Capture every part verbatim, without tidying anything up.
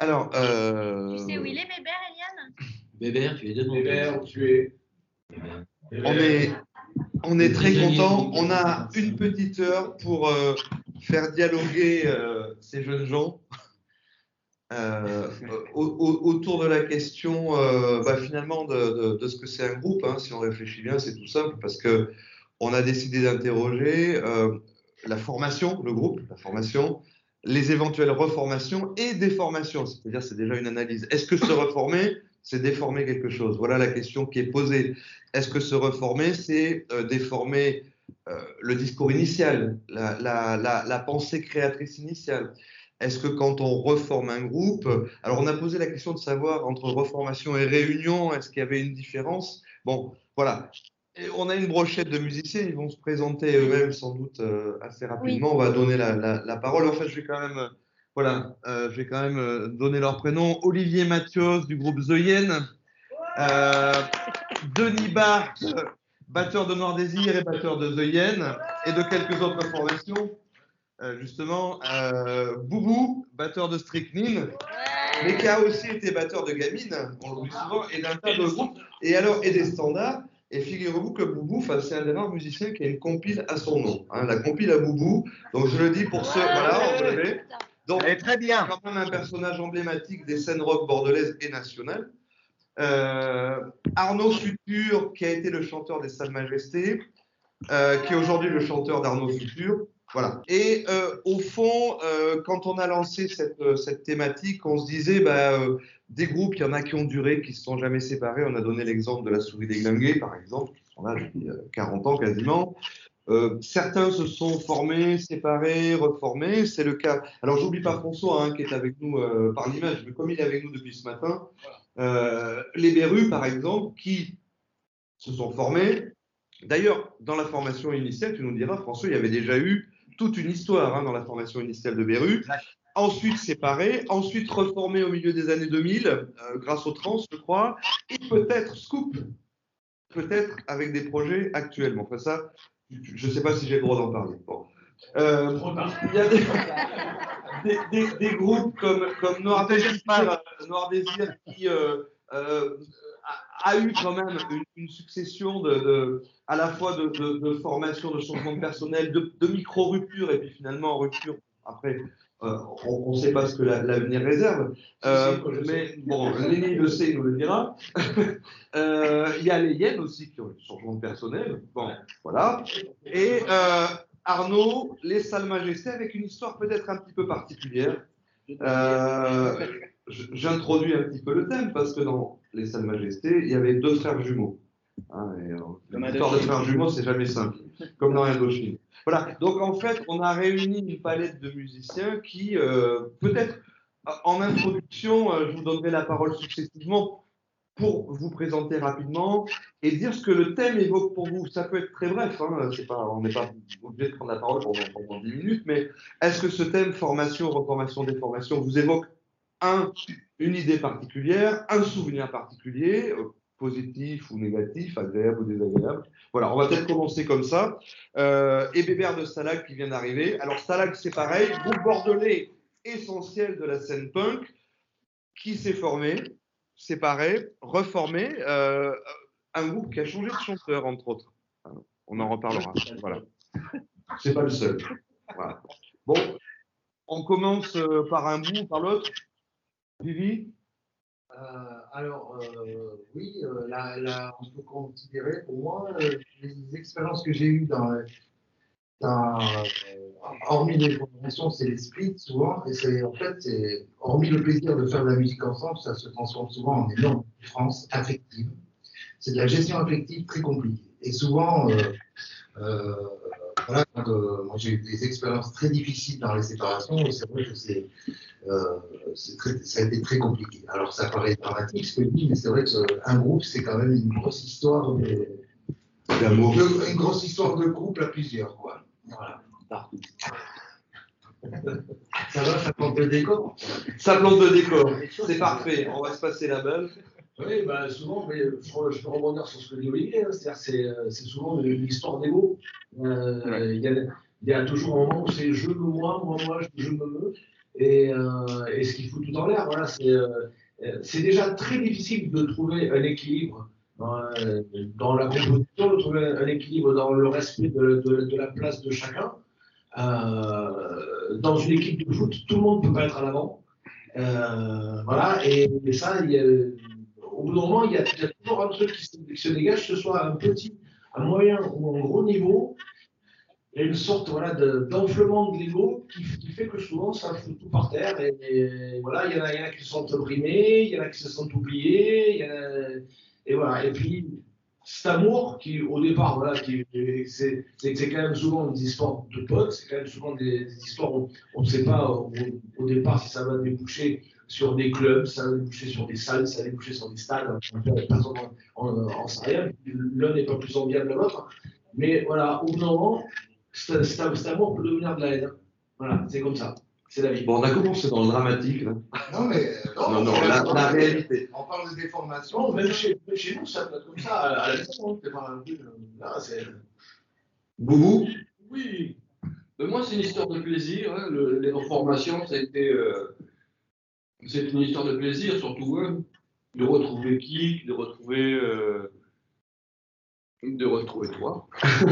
Alors, euh... tu sais où il est, Bébert, Eliane? Bébert, tu es devant. Bébert, tu es. On est, on est très content. On a une petite heure pour euh, faire dialoguer euh, ces jeunes gens euh, au, au, autour de la question, euh, bah, finalement, de, de, de ce que c'est un groupe. Hein. Si on réfléchit bien, c'est tout simple parce que on a décidé d'interroger euh, la formation, le groupe, la formation, les éventuelles reformations et déformations. C'est-à-dire, c'est déjà une analyse. Est-ce que se reformer, c'est déformer quelque chose? Voilà la question qui est posée. Est-ce que se reformer, c'est euh, déformer euh, le discours initial, la, la, la, la pensée créatrice initiale? Est-ce que quand on reforme un groupe, alors on a posé la question de savoir entre reformation et réunion, est-ce qu'il y avait une différence? Bon, voilà. Et on a une brochette de musiciens, ils vont se présenter eux-mêmes sans doute euh, assez rapidement. Oui. On va donner la, la, la parole. En fait, je vais quand même, euh, voilà, euh, je vais quand même euh, donner leur prénom. Olivier Mathios du groupe The Yen, euh, Denis Barthes, batteur de Noir Désir et batteur de The Yen, et de quelques autres formations. Euh, justement, euh, Boubou, batteur de Strychnine, mais qui a aussi été batteur de Gamine, on l'oublie souvent, et d'un tas de groupes, et alors, et des standards. Et figurez-vous que Boubou, c'est un des rares musiciens qui a une compile à son nom, hein, la compile à Boubou. Donc je le dis pour ceux, voilà, on rêvait. Donc, elle est très bien. Quand même un personnage emblématique des scènes rock bordelaises et nationales. Euh, Arnaud Futur, qui a été le chanteur des Salles Majestés, euh, qui est aujourd'hui le chanteur d'Arnaud Futur. Voilà. Et euh, au fond, euh, quand on a lancé cette, euh, cette thématique, on se disait, bah, euh, des groupes, il y en a qui ont duré, qui ne se sont jamais séparés. On a donné l'exemple de la Souris des Glingués, par exemple, qui sont là depuis euh, quarante ans quasiment. Euh, certains se sont formés, séparés, reformés. C'est le cas. Alors, j'oublie pas François, hein, qui est avec nous euh, par l'image, mais comme il est avec nous depuis ce matin, euh, les Berus, par exemple, qui se sont formés. D'ailleurs, dans la formation initiale, tu nous diras, François, il y avait déjà eu toute une histoire hein, dans la formation initiale de Beru. Ensuite séparé, ensuite reformé au milieu des années deux mille, euh, grâce au trans, je crois, et peut-être Scoop, peut-être avec des projets actuellement. Enfin, ça, je ne sais pas si j'ai le droit d'en parler. Bon. Euh, il y a des, des, des, des groupes comme, comme Noir Désir, Noir Désir qui euh, euh, a, a eu quand même une, une succession de, de, à la fois de, de, de formation, de changement de personnel, de, de micro-ruptures, et puis finalement rupture. Après, euh, on ne sait pas ce que l'avenir réserve. Euh, mais bon, Léni le sait, il nous le dira. euh, il y a les Yen aussi qui ont eu du changement de personnel. Bon, voilà. Et euh, Arnaud, les Salles Majestés, avec une histoire peut-être un petit peu particulière. Euh, J'introduis un petit peu le thème parce que dans les Salles Majestés, il y avait deux frères jumeaux. Hein, l'histoire de frères jumeaux, c'est jamais simple, comme dans Indochine. Voilà, donc en fait, on a réuni une palette de musiciens qui, euh, peut-être en introduction, euh, je vous donnerai la parole successivement pour vous présenter rapidement et dire ce que le thème évoque pour vous. Ça peut être très bref, hein, c'est pas, on n'est pas obligé de prendre la parole pendant, pendant dix minutes, mais est-ce que ce thème formation, reformation, déformation vous évoque un, une idée particulière, un souvenir particulier, euh, positif ou négatif, agréable ou désagréable. Voilà, on va peut-être commencer comme ça. Euh, et Bébert de Stalag qui vient d'arriver. Alors Stalag, c'est pareil, groupe bordelais essentiel de la scène punk qui s'est formé, séparé, reformé, euh, un groupe qui a changé de chanteur, entre autres. On en reparlera. Voilà. C'est pas le seul. Voilà. Bon, on commence par un bout ou par l'autre. Vivi? Euh, alors, euh, oui, euh, là, là, on peut considérer, pour moi, euh, les expériences que j'ai eues dans, dans euh, hormis les formations, c'est les splits souvent, et c'est en fait, c'est, hormis le plaisir de faire de la musique ensemble, ça se transforme souvent en énorme souffrance affective. C'est de la gestion affective très compliquée. Et souvent, euh, euh, voilà, quand, euh, moi j'ai eu des expériences très difficiles dans les séparations, et c'est vrai que c'est Euh, très, ça a été très compliqué. Alors ça paraît dramatique ce que je dis, mais c'est vrai qu'un groupe, c'est quand même une grosse histoire de, d'amour. De, une grosse histoire de couple à plusieurs, quoi. Voilà. Ça va, ça plante le décor. Ça plante le décor, c'est parfait, on va se passer la balle. Oui, bah souvent, mais je, je peux rebondir sur ce que dit Olivier, hein, c'est-à-dire c'est, c'est souvent l'histoire d'ego. Euh, ouais. Il y a, il y a toujours un moment où c'est je me moi, moi, moi, je, je me me. et, euh, et ce qui fout tout en l'air. Voilà, c'est euh, c'est déjà très difficile de trouver un équilibre dans, euh, dans la composition, de trouver un équilibre dans le respect de, de, de la place de chacun. Euh, dans une équipe de foot, tout le monde ne peut pas être à l'avant. Euh, voilà, et, et ça, il y a, au bout d'un moment, il y, a, il y a toujours un truc qui se, qui se dégage, que ce soit un petit, un moyen ou un gros niveau. Il y a une sorte voilà, d'enflement de, de l'ego qui, qui fait que souvent ça fout tout par terre. Et, et voilà, il y, en a, il y en a qui se sentent brimés, il y en a qui se sentent oubliés. Il y en a, et voilà. Et puis cet amour qui, au départ, voilà, c'est quand même souvent des histoires de potes, c'est quand même souvent des, des histoires où on ne sait pas au, au départ si ça va déboucher sur des clubs, ça va déboucher sur des salles, ça va déboucher sur des stades. Personne en, en, en sait rien. L'un n'est pas plus enviable que l'autre. Mais voilà, au bout d'un moment, cet amour peut devenir de la haine. Voilà, c'est comme ça. C'est la vie. Bon, on a commencé dans le dramatique. Là. Non, mais non, non, non, non la, la, la réalité. On parle de déformation. Non, même chez, même chez nous, ça peut être comme ça. À la maison, c'est pas un truc. Là, c'est. Boubou? Oui. Ben moi, c'est une histoire de plaisir. Hein. Le, les reformations, ça a été. Euh, c'est une histoire de plaisir, surtout. Hein, de retrouver qui, de retrouver. Euh, de retrouver toi.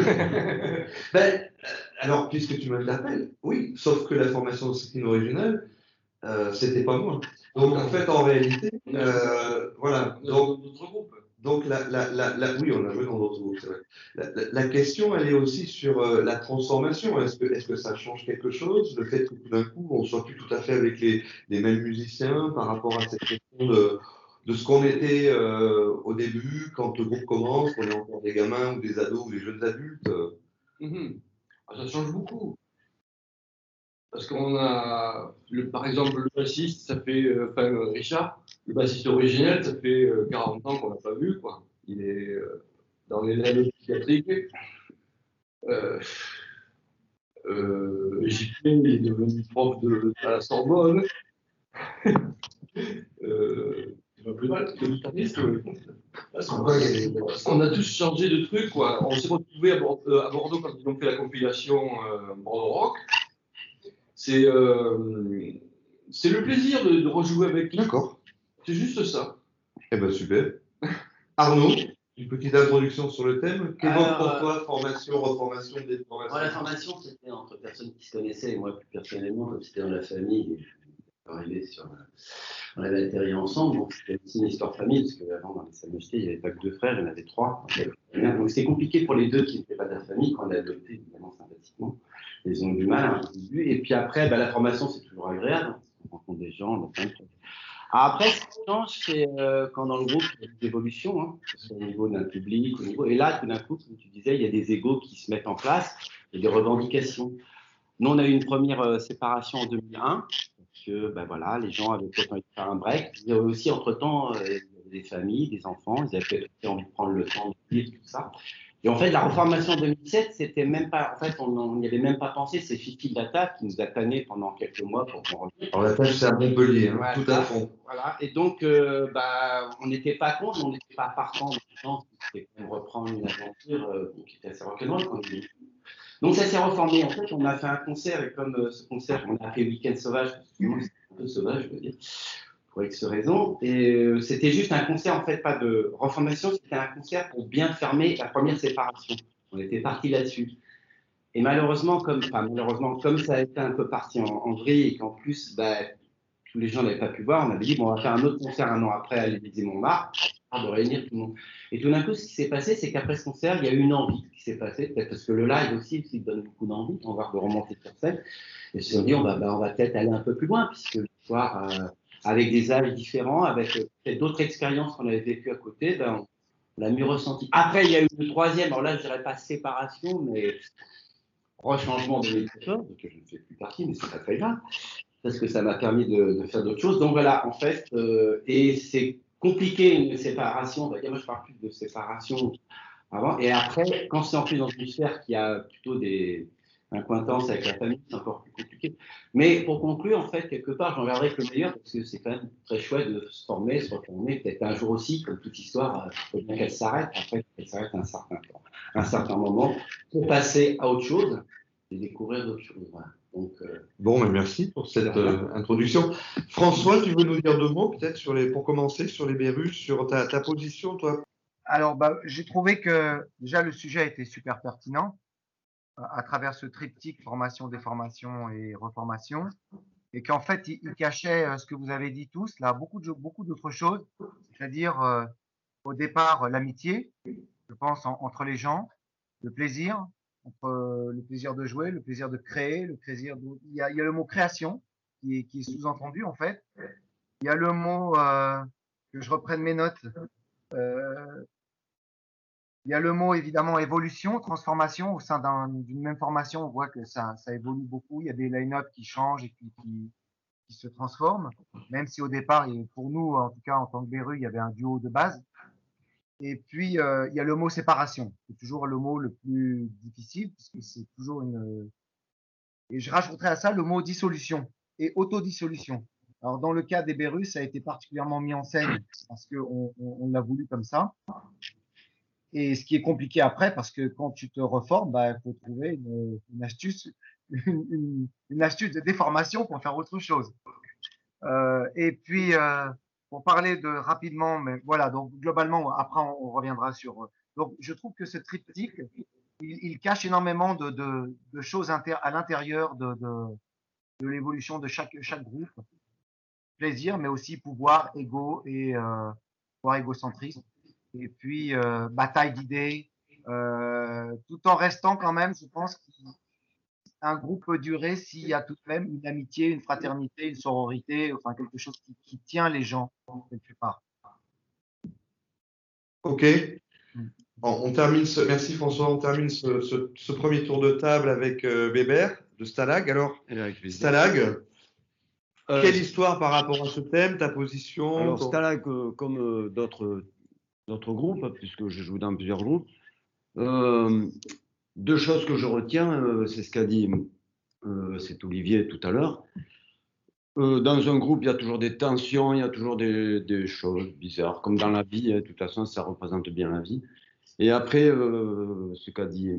Ben, alors, puisque tu m'interpelles, oui, sauf que la formation de screen originale, euh, c'était pas moi. Donc, en fait, en réalité, euh, voilà. Donc, d'autres groupes. Donc, la, la, la, la, oui, on a joué dans d'autres groupes, c'est vrai. La, la, la question, elle est aussi sur euh, la transformation. Est-ce que, est-ce que ça change quelque chose, le fait que tout d'un coup, on ne soit plus tout à fait avec les, les mêmes musiciens par rapport à cette question de, de ce qu'on était euh, au début, quand le groupe commence, qu'on est encore des gamins ou des ados ou des jeunes adultes. Mm-hmm. Ah, ça change beaucoup. Parce qu'on a, le, par exemple, le bassiste, ça fait, euh, enfin, euh, Richard, le bassiste originel, ça fait euh, quarante ans qu'on l'a pas vu, quoi. Il est euh, dans les lèvres psychiatriques. Euh, euh, J P, il est devenu prof de, à la Sorbonne. euh, c'est pas plus mal que tout artiste, oui. On a tous changé de truc, quoi. On s'est retrouvés à Bordeaux, à Bordeaux quand ils ont fait la compilation euh, Bordeaux Rock. C'est euh, le plaisir de, de rejouer avec lui. D'accord. C'est juste ça. Eh ben super. Arnaud, une petite introduction sur le thème. Qu'évoque pour toi formation, reformation, déformation? La formation, c'était entre personnes qui se connaissaient, et moi plus personnellement, comme c'était dans la famille, et je arrivé sur la... on avait atterri ensemble, donc c'était aussi une histoire famille, parce qu'avant dans les salles de il n'y avait pas que deux frères, il y en avait trois. Donc c'était compliqué pour les deux qui n'étaient pas de la famille, quand on l'a adopté, évidemment sympathiquement. Ils ont eu du mal au début, et puis après, bah, la formation c'est toujours agréable, on rencontre des gens, on a plein de trucs. Après, ce qui change, c'est euh, quand dans le groupe, il y a des évolutions, hein, que ce soit au niveau d'un public, au niveau... et là, tout d'un coup, comme tu disais, il y a des égos qui se mettent en place, et des revendications. Nous, on a eu une première euh, séparation en deux mille un, parce que ben, voilà, les gens avaient peut-être envie de faire un break. Il y avait aussi, entre-temps, euh, des familles, des enfants, ils avaient peut-être envie de prendre le temps de vivre, tout ça. Et en fait, la reformation en deux mille sept, c'était même pas, en fait, on n'y avait même pas pensé. C'est Fifi Data qui nous a tanné pendant quelques mois pour qu'on revienne. Alors la tâche, c'est à Montpellier, hein, voilà, tout à fond. Voilà. Et donc, euh, bah, on n'était pas contre, on n'était pas partant. C'était quand même reprendre une aventure euh, qui était assez rock'n'roll. Donc, ça s'est reformé. En fait, on a fait un concert, et comme euh, ce concert, on a fait Week-end Sauvage, parce que moi, c'est un peu sauvage, je veux dire, pour X raisons. Et euh, c'était juste un concert, en fait, pas de reformation, c'était un concert pour bien fermer la première séparation. On était parti là-dessus. Et malheureusement, comme, enfin, malheureusement, comme ça a été un peu parti en, en vrille, et qu'en plus, bah, tous les gens n'avaient pas pu voir, on avait dit, bon, on va faire un autre concert un an après à l'Élysée-Montmartre, de réunir tout le monde. Et tout d'un coup, ce qui s'est passé, c'est qu'après ce concert, il y a eu une envie qui s'est passée, peut-être parce que le live aussi, il donne beaucoup d'envie, on va de remonter sur scène. Et ils se sont dit, on va, bah, on va peut-être aller un peu plus loin, puisque le soir, euh, avec des âges différents, avec euh, peut-être d'autres expériences qu'on avait vécues à côté, ben, on, on l'a mieux ressenti. Après, il y a eu le troisième, alors là, je dirais pas séparation, mais rechangement de méthode, que je ne fais plus partie, mais c'est pas très grave, parce que ça m'a permis de, de faire d'autres choses. Donc voilà, en fait, euh, et c'est compliqué une séparation, on va dire, moi je parle plus de séparation avant, et après, quand c'est en plus dans une sphère qui a plutôt des accointances avec la famille, c'est encore plus compliqué. Mais pour conclure, en fait, quelque part, j'en garderai que le meilleur, parce que c'est quand même très chouette de se former, se reformer, peut-être un jour aussi, comme toute histoire, il faut bien qu'elle s'arrête, après qu'elle s'arrête un certain temps, un certain moment, pour passer à autre chose et découvrir d'autres choses. Voilà. Donc, euh, bon, mais merci pour cette euh, introduction. François, tu veux nous dire deux mots, peut-être, sur les, pour commencer, sur les Bérus, sur ta, ta position, toi? Alors, bah, j'ai trouvé que déjà le sujet était super pertinent à, à travers ce triptyque formation, déformation et reformation, et qu'en fait, il, il cachait euh, ce que vous avez dit tous, là, beaucoup de, beaucoup d'autres choses, c'est-à-dire euh, au départ euh, l'amitié, je pense, en- entre les gens, le plaisir, entre euh, le plaisir de jouer, le plaisir de créer, le plaisir de... Il y a, il y a le mot création qui est, qui est sous-entendu, en fait. Il y a le mot, euh, que je reprenne mes notes, euh, il y a le mot évidemment évolution, transformation au sein d'un- d'une même formation. On voit que ça, ça évolue beaucoup. Il y a des line-up qui changent et qui, qui, qui se transforment, même si au départ, et pour nous, en tout cas en tant que Beru, il y avait un duo de base. Et puis, euh, il y a le mot séparation. C'est toujours le mot le plus difficile puisque c'est toujours une. Et je rajouterais à ça le mot dissolution et autodissolution. Alors, dans le cas des Beru, ça a été particulièrement mis en scène parce qu'on on, on l'a voulu comme ça. Et ce qui est compliqué après, parce que quand tu te reformes, bah, il faut trouver une, une astuce, une, une, une astuce de déformation pour faire autre chose. Euh, et puis, euh, pour parler de rapidement, mais voilà, donc globalement, après on, on reviendra sur. Donc, je trouve que ce triptyque, il, il cache énormément de, de, de choses inter, à l'intérieur de, de, de l'évolution de chaque, chaque groupe. Plaisir, mais aussi pouvoir, ego et euh, pouvoir égocentrisme. Et puis, euh, bataille d'idées, euh, tout en restant quand même, je pense qu'un groupe peut durer s'il y a tout de même une amitié, une fraternité, une sororité, enfin quelque chose qui, qui tient les gens quelque part. Ok. On, on termine ce, merci François, on termine ce, ce, ce premier tour de table avec euh, Bébert de Stalag. Alors, Stalag, Euh, quelle histoire par rapport à ce thème, ta position? Alors, ton... Stalag, euh, comme euh, d'autres d'autres groupes, puisque je joue dans plusieurs groupes, euh, deux choses que je retiens, euh, c'est ce qu'a dit euh, c'est Olivier tout à l'heure. Euh, dans un groupe, il y a toujours des tensions, il y a toujours des, des choses bizarres, comme dans la vie, hein, de toute façon, ça représente bien la vie. Et après, euh, ce qu'a dit,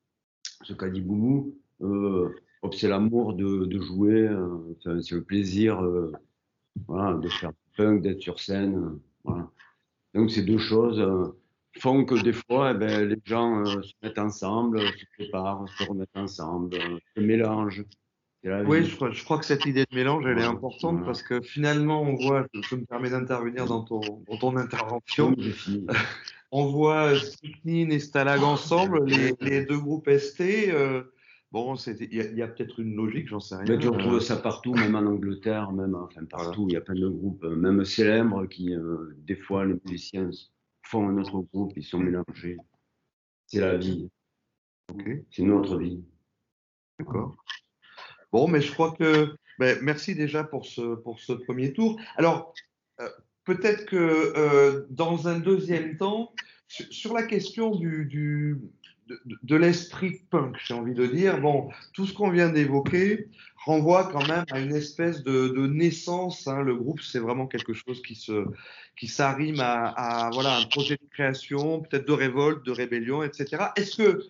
ce qu'a dit Boumou, euh, c'est l'amour de, de jouer, euh, enfin, c'est le plaisir euh, voilà, de faire punk, d'être sur scène. Euh, voilà. Donc ces deux choses euh, font que des fois, eh ben, les gens euh, se mettent ensemble, se préparent, se remettent ensemble, euh, se mélangent. C'est la Oui, vie. je crois, je crois que cette idée de mélange, elle est Voilà, importante voilà. parce que finalement, on voit, je, je me permets d'intervenir dans ton, dans ton intervention, Donc, j'ai fini. on voit Strychnine et Stalag ensemble, les, les deux groupes S T. Euh, bon, il y a, y a peut-être une logique, j'en sais rien. Mais tu retrouves euh, ça partout, même en Angleterre, même enfin partout. Il y a plein de groupes, euh, même célèbres, qui euh, des fois les musiciens font un autre groupe, ils sont mélangés. C'est la vie. Ok, C'est notre vie. d'accord. Bon, mais je crois que ben, merci déjà pour ce, pour ce premier tour. Alors, euh, peut-être que euh, dans un deuxième temps, sur, sur la question du, du, de, de l'esprit punk, j'ai envie de dire, bon, tout ce qu'on vient d'évoquer renvoie quand même à une espèce de, de naissance. Hein. Le groupe, c'est vraiment quelque chose qui se, qui s'arrime à, à voilà, un projet de création, peut-être de révolte, de rébellion, et cetera. Est-ce que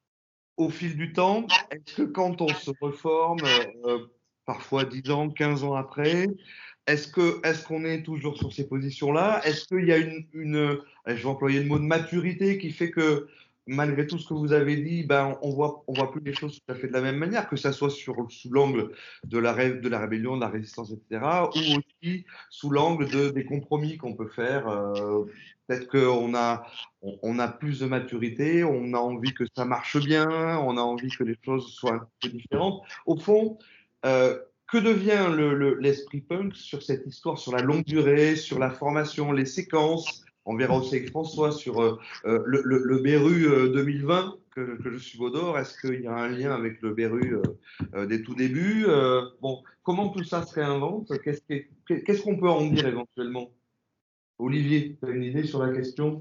au fil du temps, est-ce que quand on se reforme, euh, parfois dix ans, quinze ans après, est-ce que, est-ce qu'on est toujours sur ces positions-là? Est-ce qu'il y a une, une, je vais employer le mot de maturité qui fait que malgré tout ce que vous avez dit, ben, on voit, on voit plus les choses tout à fait de la même manière, que ça soit sur, sous l'angle de la, ré, de la rébellion, de la résistance, et cetera, ou aussi sous l'angle de, des compromis qu'on peut faire. Euh, peut-être qu'on a, on, on a plus de maturité, on a envie que ça marche bien, on a envie que les choses soient un peu différentes. Au fond, euh, que devient le, le, l'esprit punk sur cette histoire, sur la longue durée, sur la formation, les séquences? On verra aussi avec François sur euh, le, le, le Beru euh, deux mille vingt que, que je suis Baudor. Est-ce qu'il y a un lien avec le Beru euh, euh, des tout débuts? euh, Bon, comment tout ça se réinvente? Qu'est-ce, qu'est-ce qu'on peut en dire éventuellement? Olivier, tu as une idée sur la question?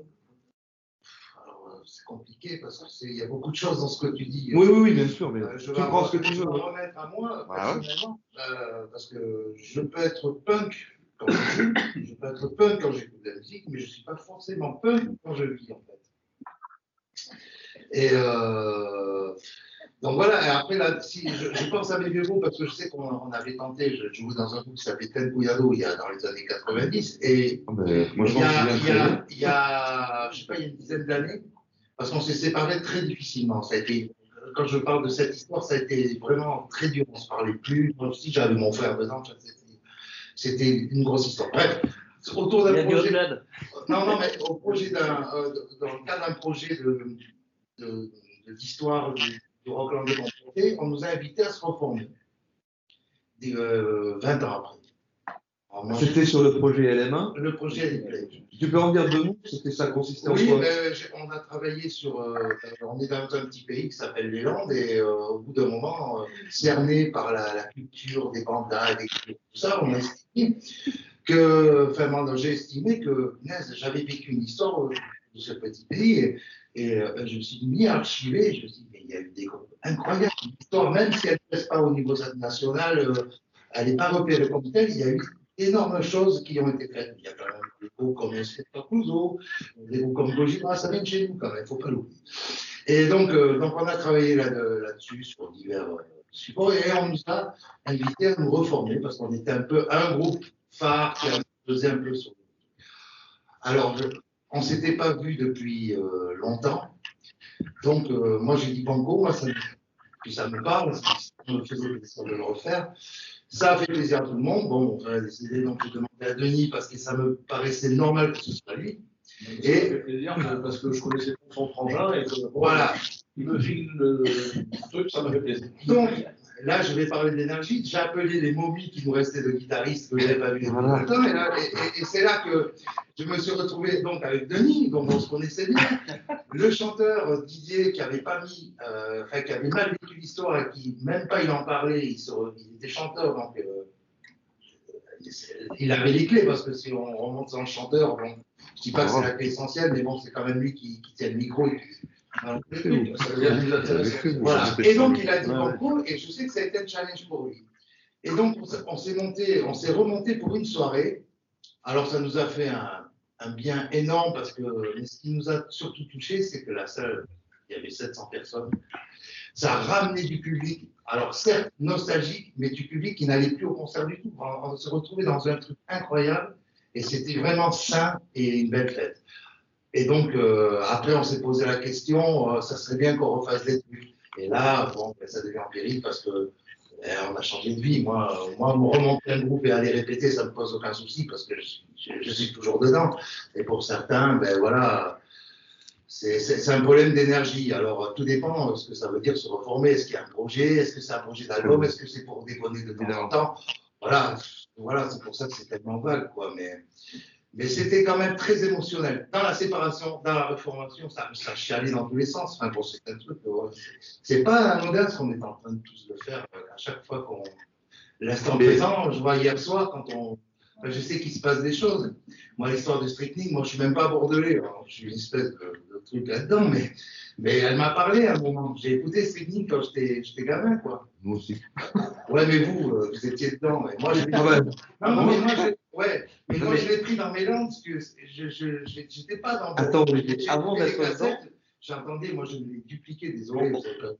Alors, c'est compliqué parce qu'il y a beaucoup de choses dans ce que tu dis. Oui, oui, oui, bien sûr, mais euh, je tu vais prends ce que tu je veux. vais remettre à moi, Voilà. personnellement, euh, parce que je peux être punk quand je joue, je peux être punk quand j'écoute de la musique, mais je ne suis pas forcément punk quand je vis, en fait. Et euh, Donc voilà, et après, là, si, je, je pense à mes vieux groupes parce que je sais qu'on on avait tenté, je jouais dans un groupe qui s'appelait Ten Pouillado il y a dans les années quatre-vingt-dix, et Ah ben, moi, je il y m'en a, souviens il y très bien. a, il y a, je sais pas, il y a une dizaine d'années, parce qu'on s'est séparés très difficilement. Ça a été, quand je parle de cette histoire, ça a été vraiment très dur. On se parlait plus. Moi aussi, j'avais mon frère dedans. C'était, c'était une grosse histoire. Bref, autour d'un projet. Non, non, mais au projet d'un, euh, dans le cadre d'un projet de, de, de, d'histoire du, du Rocklandais Confronté, on nous a invités à se reformer. Euh, vingt ans après. Alors, moi, C'était sur le projet L M un. le projet L M un. Tu peux en dire deux mots? C'était ça consistait en Oui, quoi? ben, j'ai- on a travaillé sur. Euh, on est dans un petit pays qui s'appelle les Landes et euh, au bout d'un moment, euh, cerné par la, la culture des bandades et tout ça, on a estimé que. Enfin, moi, j'ai estimé que punaise, j'avais vécu une histoire euh, de ce petit pays et, et euh, je me suis mis à archiver. Je me suis dit, mais il y a eu des groupes incroyables. L'histoire, même si elle ne reste pas au niveau national, euh, elle n'est pas repérée comme telle, il y a eu énormes choses qui ont été faites. Il y a quand même des groupes comme Inspecteur Clouseau, des groupes comme Gojira, ça vient de chez nous quand même, il ne faut pas l'oublier. Et donc, euh, donc, on a travaillé là, de, là-dessus sur divers euh, supports et on nous a invités à nous reformer parce qu'on était un peu un groupe phare qui faisait un peu sur. Alors, je, on ne s'était pas vu depuis euh, longtemps. Donc, euh, moi, j'ai dit banco, moi, ça, puis ça me parle, ça me faisait plaisir de le refaire. Ça a fait plaisir à tout le monde. Bon, on a décidé donc de demander à Denis parce que ça me paraissait normal que ce soit lui. Et ça me fait plaisir parce que je connaissais son frangin et que bon, voilà. Il me file le truc, ça me fait plaisir. Donc, là, je vais parler d'énergie. J'ai appelé les momies qui nous restaient de guitaristes que je n'avais pas vu depuis Voilà. longtemps. Et, là, et, et, et c'est là que je me suis retrouvé donc avec Denis, dont on se connaissait bien. Le chanteur Didier qui avait pas mis, euh, enfin, qui avait mal vécu l'histoire et qui, même pas il en parlait, il, se, il était chanteur, donc euh, il avait les clés parce que si on remonte sans le chanteur, bon, je dis pas que c'est la clé essentielle, mais bon, c'est quand même lui qui, qui tient le micro. Et qui, alors, ça devient plus intéressant. Voilà. Et donc il a dit banco, et je sais que ça a été un challenge pour lui. Et donc on s'est monté, on s'est remonté pour une soirée. Alors ça nous a fait un, un bien énorme parce que ce qui nous a surtout touché, c'est que la salle, il y avait sept cents personnes. Ça a ramené du public, alors certes nostalgique, mais du public qui n'allait plus au concert du tout. On, on se retrouvait dans un truc incroyable et c'était vraiment sain et une belle fête. Et donc euh, après on s'est posé la question, euh, ça serait bien qu'on refasse des trucs. Et là, bon, ben, ça devient empirique parce que eh, on a changé de vie. Moi, moi, me remonter un groupe et aller répéter, ça ne me pose aucun souci parce que je, je, je suis toujours dedans. Et pour certains, ben voilà. C'est un problème d'énergie. Alors, tout dépend de ce que ça veut dire se reformer. Est-ce qu'il y a un projet? Est-ce que c'est un projet d'album? Est-ce que c'est pour déconner de temps en temps? Voilà, voilà c'est pour ça que c'est tellement vague, quoi. Mais, mais c'était quand même très émotionnel. Dans la séparation, dans la reformation, ça, ça chialait dans tous les sens. Enfin, pour certains trucs, ouais, c'est pas anodin ce qu'on est en train de tous le faire à chaque fois qu'on. L'instant présent, je vois hier soir, quand on. Je sais qu'il se passe des choses. Moi, l'histoire de Strychnine, moi, je suis même pas bordelais. Alors, je suis une espèce de, de truc là-dedans, mais, mais elle m'a parlé à un moment. J'ai écouté Strychnine quand j'étais gamin, quoi. Moi aussi. Ouais, mais vous, euh, vous étiez dedans. Mais moi, j'ai Ah ouais. Non, non, mais moi, je, ouais, mais moi, je l'ai pris dans mes langues parce que je je j'étais pas dans. Attends, avant d'être dedans. J'entendais, moi, je l'ai dupliqué, désolé.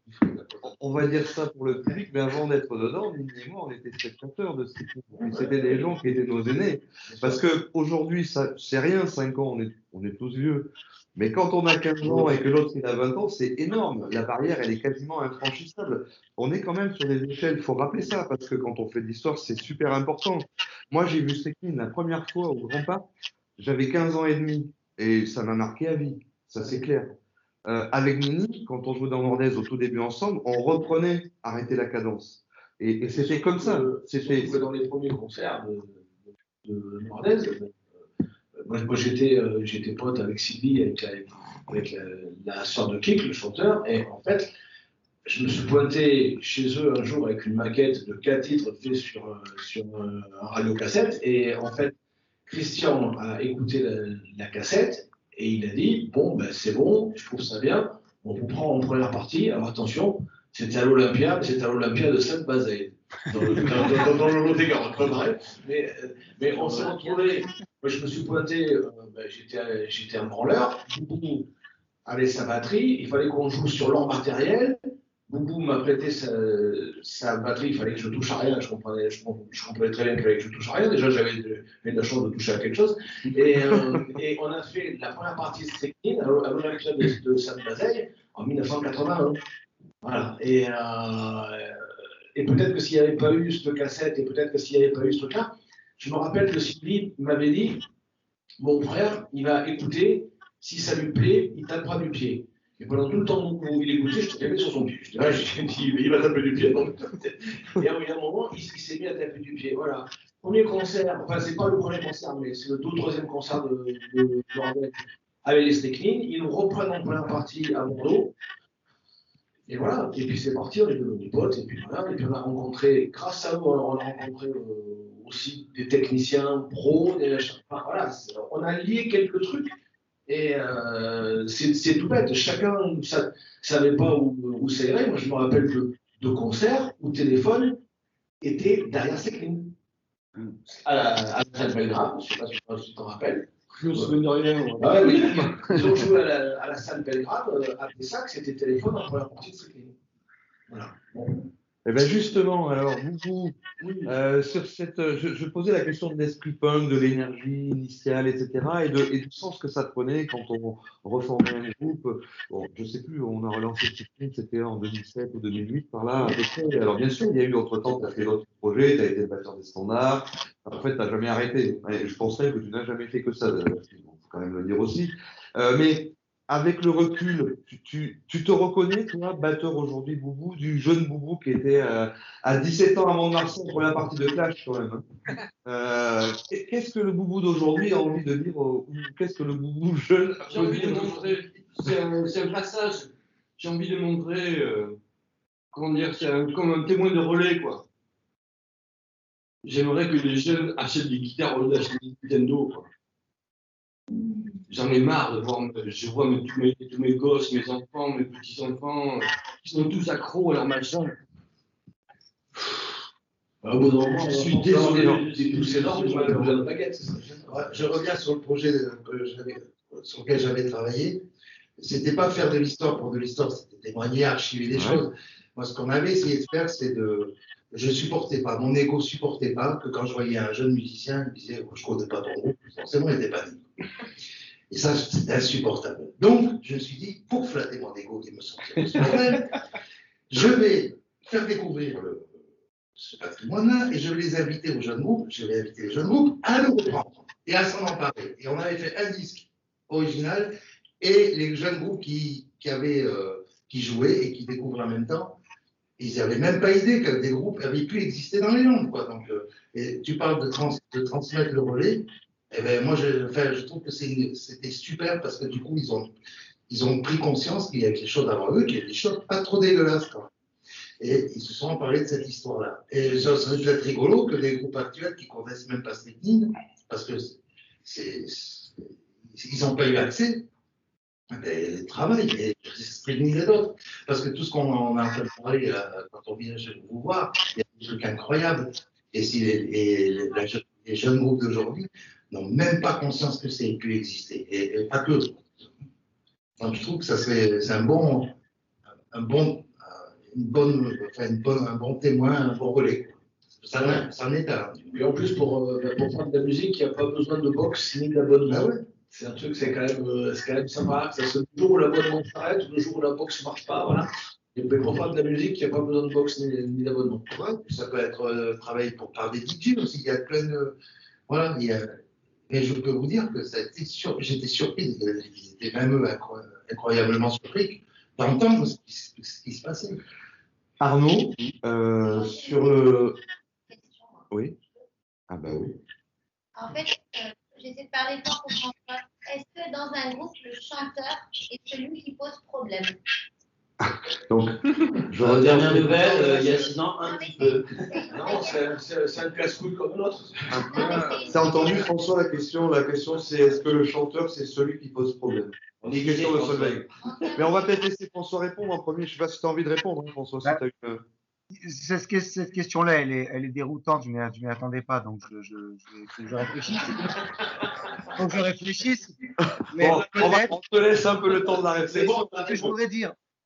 On va dire ça pour le public, mais avant d'être dedans, Nini et moi, on était spectateurs de ce film. C'était des gens qui étaient nos aînés. Parce qu'aujourd'hui, c'est rien, cinq ans, on est, on est tous vieux. Mais quand on a quinze ans et que l'autre il a vingt ans, c'est énorme. La barrière, elle est quasiment infranchissable. On est quand même sur des échelles, il faut rappeler ça, parce que quand on fait de l'histoire, c'est super important. Moi, j'ai vu Strychnine la première fois au Grand Parc, j'avais quinze ans et demi, et ça m'a marqué à vie, ça c'est clair. Euh, avec Nini, quand on jouait dans Mordaise au tout début ensemble, on reprenait Arrêter la cadence. Et, et c'était comme ça. C'était dans les premiers concerts de, de, de Mordaise. Euh, moi, moi j'étais euh, j'étais pote avec Sylvie, avec, la, avec la, la sœur de Kik, le chanteur, et en fait, je me suis pointé chez eux un jour avec une maquette de quatre titres faits sur, euh, sur euh, un radiocassette, et en fait, Christian a écouté la, la cassette. Et il a dit, bon, ben, c'est bon, je trouve ça bien, on vous prend en première partie. Alors attention, c'était à l'Olympia, c'était à l'Olympia de Sainte-Bazaïde, dans le, dans, dans, dans le Lot-et-Garonne, bref. Mais, mais on s'est retrouvés, moi je me suis pointé, euh, ben, j'étais un branleur, beaucoup avaient sa batterie, il fallait qu'on joue sur leur matériel, Boubou m'a prêté sa, sa batterie, il fallait que je touche à rien. Je comprenais, je, je comprenais très bien qu'il fallait que je touche à rien. Déjà, j'avais de, de la chance de toucher à quelque chose. Et, euh, et on a fait la première partie de Strychnine à l'Olympia de, de Sainte-Bazeille en mille neuf cent quatre-vingt-un. Voilà. Et, euh, et peut-être que s'il n'y avait pas eu cette cassette, et peut-être que s'il n'y avait pas eu ce truc-là, je me rappelle que Sylvie m'avait dit, mon frère, il va écouter, si ça lui plaît, il tapera du pied. Et pendant tout le temps où il écoutait, je tapais sur son pied. Je dis, ah, j'ai dit, il va taper du pied. Donc, et à un moment, il, il s'est mis à taper du pied. Voilà. Premier concert, enfin, c'est pas le premier concert, mais c'est le deux ou troisième concert de, de, de Bordel avec les Strychnine. Ils nous reprennent en première partie à Bordeaux. Et voilà. Et puis c'est parti, on est devenus potes. Et puis voilà. Et puis on a rencontré, grâce à eux, on a rencontré euh, aussi des techniciens pros. Des, enfin, voilà. On a lié quelques trucs. Et euh, c'est tout bête, chacun ne savait pas où, où ça irait. Moi, je me rappelle de, de concerts où Téléphone était derrière Strychnine. À la, à la salle Belgrave, je ne sais pas si tu t'en rappelles. Je me souviens de rien. Ouais. Ah oui, ils ont joué à la, à la salle Belgrave, à Pessac, c'était Téléphone en première partie de Strychnine. Voilà. Bon. Eh bien justement, alors vous, euh, sur cette, je, je posais la question de l'esprit punk, de l'énergie initiale, et cetera, et, de, et du sens que ça prenait quand on reformait un groupe. Bon, je ne sais plus, on a relancé Strychnine, c'était en deux mille sept ou deux mille huit, par là à peu près. Alors bien sûr, il y a eu entre-temps, tu as fait d'autres projets, tu as été le batteur des Standards. En fait, tu n'as jamais arrêté. Et je penserais que tu n'as jamais fait que ça, il faut quand même le dire aussi. Euh, mais avec le recul, tu, tu, tu te reconnais, toi, batteur aujourd'hui, Boubou, du jeune Boubou qui était euh, à dix-sept ans à Mont-de-Marsan pour la partie de Clash, quand même. Hein. Euh, qu'est-ce que le Boubou d'aujourd'hui a envie de dire, ou qu'est-ce que le Boubou jeune J'ai envie de montrer, c'est un, un passage, j'ai envie de montrer, euh, comment dire, c'est comme un témoin de relais, quoi. J'aimerais que les jeunes achètent des guitares au lieu d'acheter des Nintendo, quoi. J'en ai marre de voir, je vois mes, tous, mes, tous mes gosses, mes enfants, mes petits-enfants, qui sont tous accros à leur machin. Ah, bon, non, je suis désolé. C'est énorme, de baguette. Je reviens sur le projet que sur lequel j'avais travaillé. C'était pas faire de l'histoire pour de l'histoire, c'était témoigner, archiver des ouais. choses. Moi, ce qu'on avait essayé de faire, c'est de. Je supportais pas, mon ego supportait pas que quand je voyais un jeune musicien, il me disait oh, je connais pas ton groupe, forcément, il n'était pas dit. Et ça, c'était insupportable. Donc, je me suis dit, pour flatter mon ego qui me sentait ce problème, je vais faire découvrir le, ce patrimoine-là et je vais les inviter aux jeunes groupes, je vais inviter les jeunes groupes à le reprendre et à s'en emparer. Et on avait fait un disque original et les jeunes groupes qui, qui, avaient, euh, qui jouaient et qui découvrent en même temps, ils n'avaient même pas idée que des groupes avaient pu exister dans les Landes, quoi. Donc, euh, et tu parles de, trans, de transmettre le relais. Eh ben, moi, je, enfin, je trouve que c'était super parce que du coup, ils ont, ils ont pris conscience qu'il y avait quelque chose avant eux, qu'il y avait des choses pas trop dégueulasses. Quoi. Et ils se sont emparés de cette histoire-là. Et ça serait peut-être rigolo que des groupes actuels qui ne connaissent même pas Strychnine, parce que c'est, ils n'ont pas eu accès, ben, travaillent, et Strychnine et d'autres. Parce que tout ce qu'on a en train de parler là, quand on vient chez vous voir, il y a des trucs incroyables. Et, si les, et les, les jeunes groupes d'aujourd'hui n'ont même pas conscience que ça ait pu exister, et, et pas que. Donc je trouve que ça serait, c'est un bon, un bon, une bonne, enfin une bonne, un bon témoin, un bon relais. Ça, ça en est un. Et en plus, pour, pour faire de la musique, il n'y a pas besoin de box ni d'abonnement. Ah ouais. C'est un truc, c'est quand même, c'est quand même sympa. C'est le jour où l'abonnement s'arrête, le jour où la box ne marche pas, voilà. Et pour faire de la musique, il n'y a pas besoin de box ni, ni d'abonnement. Ouais, ça peut être euh, travailler pour par des D J aussi. Il y a plein de. Voilà, il y a. Mais je peux vous dire que sur... j'étais surpris, ils étaient même eux incroyablement surpris d'entendre ce, ce qui se passait. Arnaud, euh, sur le. Oui. Ah bah oui. En fait, euh, j'essaie de parler fort pour comprendre. Est-ce que dans un groupe, le chanteur est celui qui pose problème? Donc, je euh, dernière nouvelle, euh, il y a six ans, un petit peu. Non, c'est un casse-couille comme l'autre. C'est entendu, François, la question. La question, c'est est-ce que le chanteur, c'est celui qui pose problème? On dit question de Solveig. Mais on va peut-être laisser François répondre en premier. Je ne sais pas si tu as envie de répondre, hein, François. Si bah, une... cette, cette question-là, elle est, elle est déroutante. Je ne m'y attendais pas, donc je, je, je, je réfléchisse. Donc je réfléchisse. Mais bon, on, va, on te laisse un peu le temps de la réflexion. Bon, ce que je voudrais dire,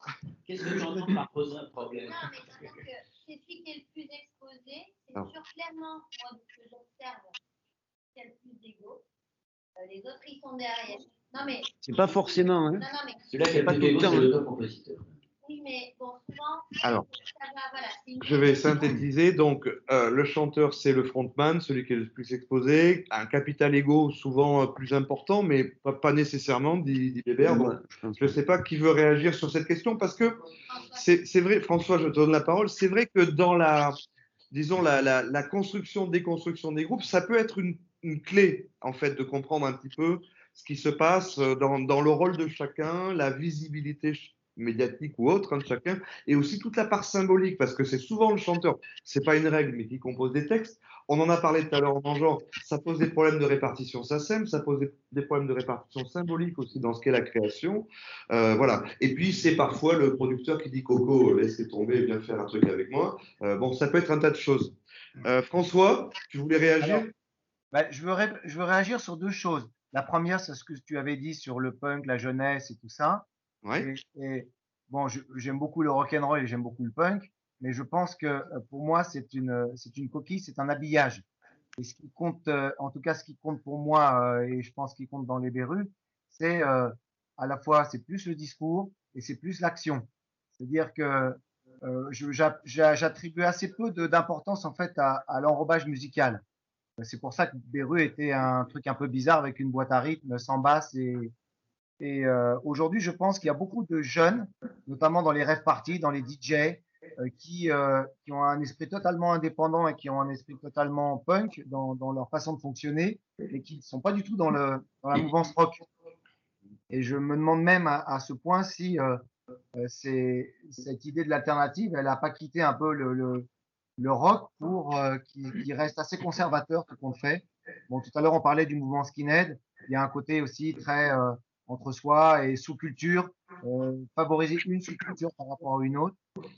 Qu'est-ce que j'entends par poser un problème? Non, mais je pense que c'est celui qui est le plus exposé. C'est Alors. sûr, clairement, moi, de ce que j'observe, c'est le plus d'ego. Euh, les autres, ils sont derrière. Non, mais. C'est pas forcément, hein. Non, non, mais. Celui-là qui a Pas pas tout le tout temps, c'est hein. l'auteur-compositeur. Oui, mais bon, souvent. Alors. Ça va, voilà, c'est une Je vais question. synthétiser. Donc, euh, le chanteur, c'est le frontman, celui qui est le plus exposé. Un capital ego, souvent euh, plus important, mais pas, pas nécessairement, dit, dit Bébert. Donc, Ouais, je pense. je ne sais pas qui veut réagir sur cette question parce que c'est c'est vrai, François, je te donne la parole. C'est vrai que dans la, disons, la, la, la construction, déconstruction des groupes, ça peut être une, une clé, en fait, de comprendre un petit peu ce qui se passe dans, dans le rôle de chacun, la visibilité médiatique ou autre hein, de chacun, et aussi toute la part symbolique, parce que c'est souvent le chanteur, c'est pas une règle, mais qui compose des textes. On en a parlé tout à l'heure en mangeant, ça pose des problèmes de répartition S A C E M, ça pose des, des problèmes de répartition symbolique aussi dans ce qu'est la création. Euh, voilà. Et puis, c'est parfois le producteur qui dit Coco, laissez tomber, viens faire un truc avec moi. Euh, bon, ça peut être un tas de choses. Euh, François, tu voulais réagir? Alors, bah, je, veux ré- je veux réagir sur deux choses. La première, c'est ce que tu avais dit sur le punk, la jeunesse et tout ça. Ouais. Et, et bon, je- j'aime beaucoup le rock'n'roll et j'aime beaucoup le punk, mais je pense que euh, pour moi, c'est une, c'est une coquille, c'est un habillage. Et ce qui compte, euh, en tout cas, ce qui compte pour moi, euh, et je pense qu'il compte dans les Berus, c'est euh, à la fois, c'est plus le discours et c'est plus l'action. C'est-à-dire que euh, je- j'a- j'a- j'attribue assez peu de- d'importance en fait à, à l'enrobage musical. C'est pour ça que Beru était un truc un peu bizarre avec une boîte à rythme sans basse et, et euh, aujourd'hui, je pense qu'il y a beaucoup de jeunes, notamment dans les rave parties, dans les D J, euh, qui, euh, qui ont un esprit totalement indépendant et qui ont un esprit totalement punk dans, dans leur façon de fonctionner, et qui ne sont pas du tout dans, le, dans la mouvance rock. Et je me demande même à, à ce point si euh, euh, c'est, cette idée de l'alternative, elle n'a pas quitté un peu le, le, le rock pour euh, qui, qui reste assez conservateur tout compte fait. Bon, tout à l'heure on parlait du mouvement skinhead. Il y a un côté aussi très euh, entre soi et sous-culture, euh, favoriser une sous-culture par rapport à une autre.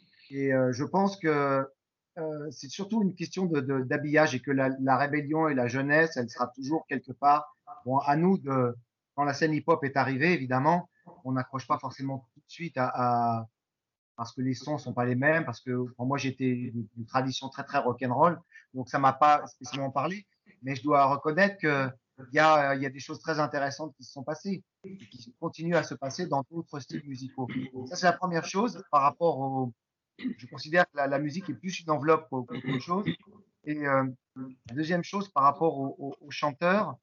Et euh, je pense que euh, c'est surtout une question de, de, d'habillage et que la, la rébellion et la jeunesse, elle sera toujours quelque part. Bon, à nous de quand la scène hip-hop est arrivée, évidemment, on n'accroche pas forcément tout de suite à, à parce que les sons sont pas les mêmes, parce que pour moi j'étais d'une tradition très très rock'n'roll, donc ça m'a pas spécialement parlé, mais je dois reconnaître que il y a, il y a des choses très intéressantes qui se sont passées et qui continuent à se passer dans d'autres styles musicaux. Ça c'est la première chose par rapport au, je considère que la, la musique est plus une enveloppe qu'autre chose. Et euh, la deuxième chose par rapport aux au, au chanteurs,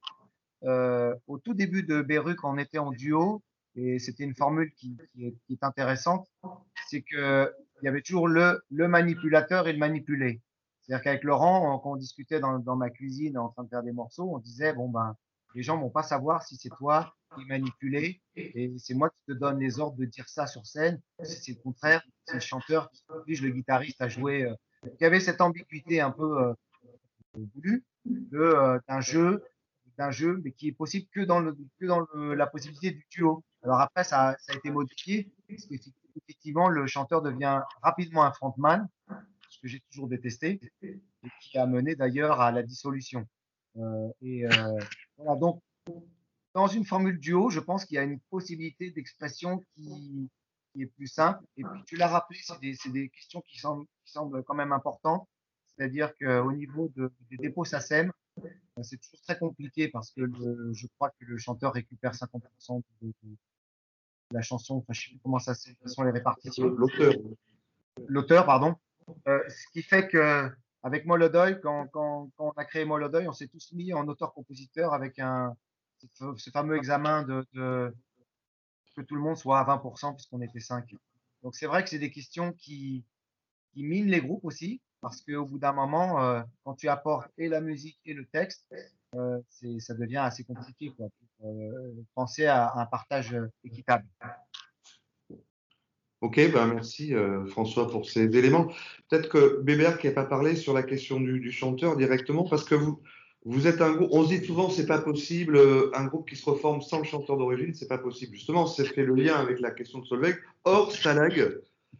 euh, au tout début de Beru quand on était en duo, et c'était une formule qui, qui, est, qui est intéressante, c'est que il y avait toujours le, le manipulateur et le manipulé. C'est-à-dire qu'avec Laurent, on- quand on discutait dans, dans ma cuisine en train de faire des morceaux, on disait bon ben les gens vont pas savoir si c'est toi qui es manipulé et c'est moi qui te donne les ordres de dire ça sur scène. Si c'est le contraire, c'est le chanteur qui oblige le guitariste à jouer. Euh. Donc, il y avait cette ambiguïté un peu euh, voulue de, euh, d'un jeu, d'un jeu, mais qui est possible que dans, le, que dans le, la possibilité du duo. Alors après, ça, ça a été modifié, parce qu'effectivement, le chanteur devient rapidement un frontman, ce que j'ai toujours détesté, et qui a mené d'ailleurs à la dissolution. Euh, et euh, voilà, donc, dans une formule duo, je pense qu'il y a une possibilité d'expression qui, qui est plus simple. Et puis, tu l'as rappelé, c'est des, c'est des questions qui semblent, qui semblent quand même importantes. C'est-à-dire qu'au niveau de, des dépôts S A C E M, c'est toujours très compliqué parce que le, je crois que le chanteur récupère cinquante pour cent de, de la chanson. Enfin, je sais plus comment ça se, quelles sont les répartitions. L'auteur. L'auteur, pardon. Euh, ce qui fait que avec Molodoy, quand, quand, quand on a créé Molodoy, on s'est tous mis en auteur-compositeur avec un ce, ce fameux examen de, de que tout le monde soit à vingt pour cent puisqu'on était cinq. Donc c'est vrai que c'est des questions qui qui minent les groupes aussi parce qu'au bout d'un moment, euh, quand tu apportes et la musique et le texte, euh, c'est, ça devient assez compliqué quoi. Pour, euh, penser à un partage équitable. Ok, ben merci euh, François pour ces éléments. Peut-être que Bébert qui n'a pas parlé sur la question du, du chanteur directement, parce que vous, vous êtes un groupe, on se dit souvent c'est pas possible, euh, un groupe qui se reforme sans le chanteur d'origine, c'est pas possible. Justement, c'est fait le lien avec la question de Solveig. Or, Stalag,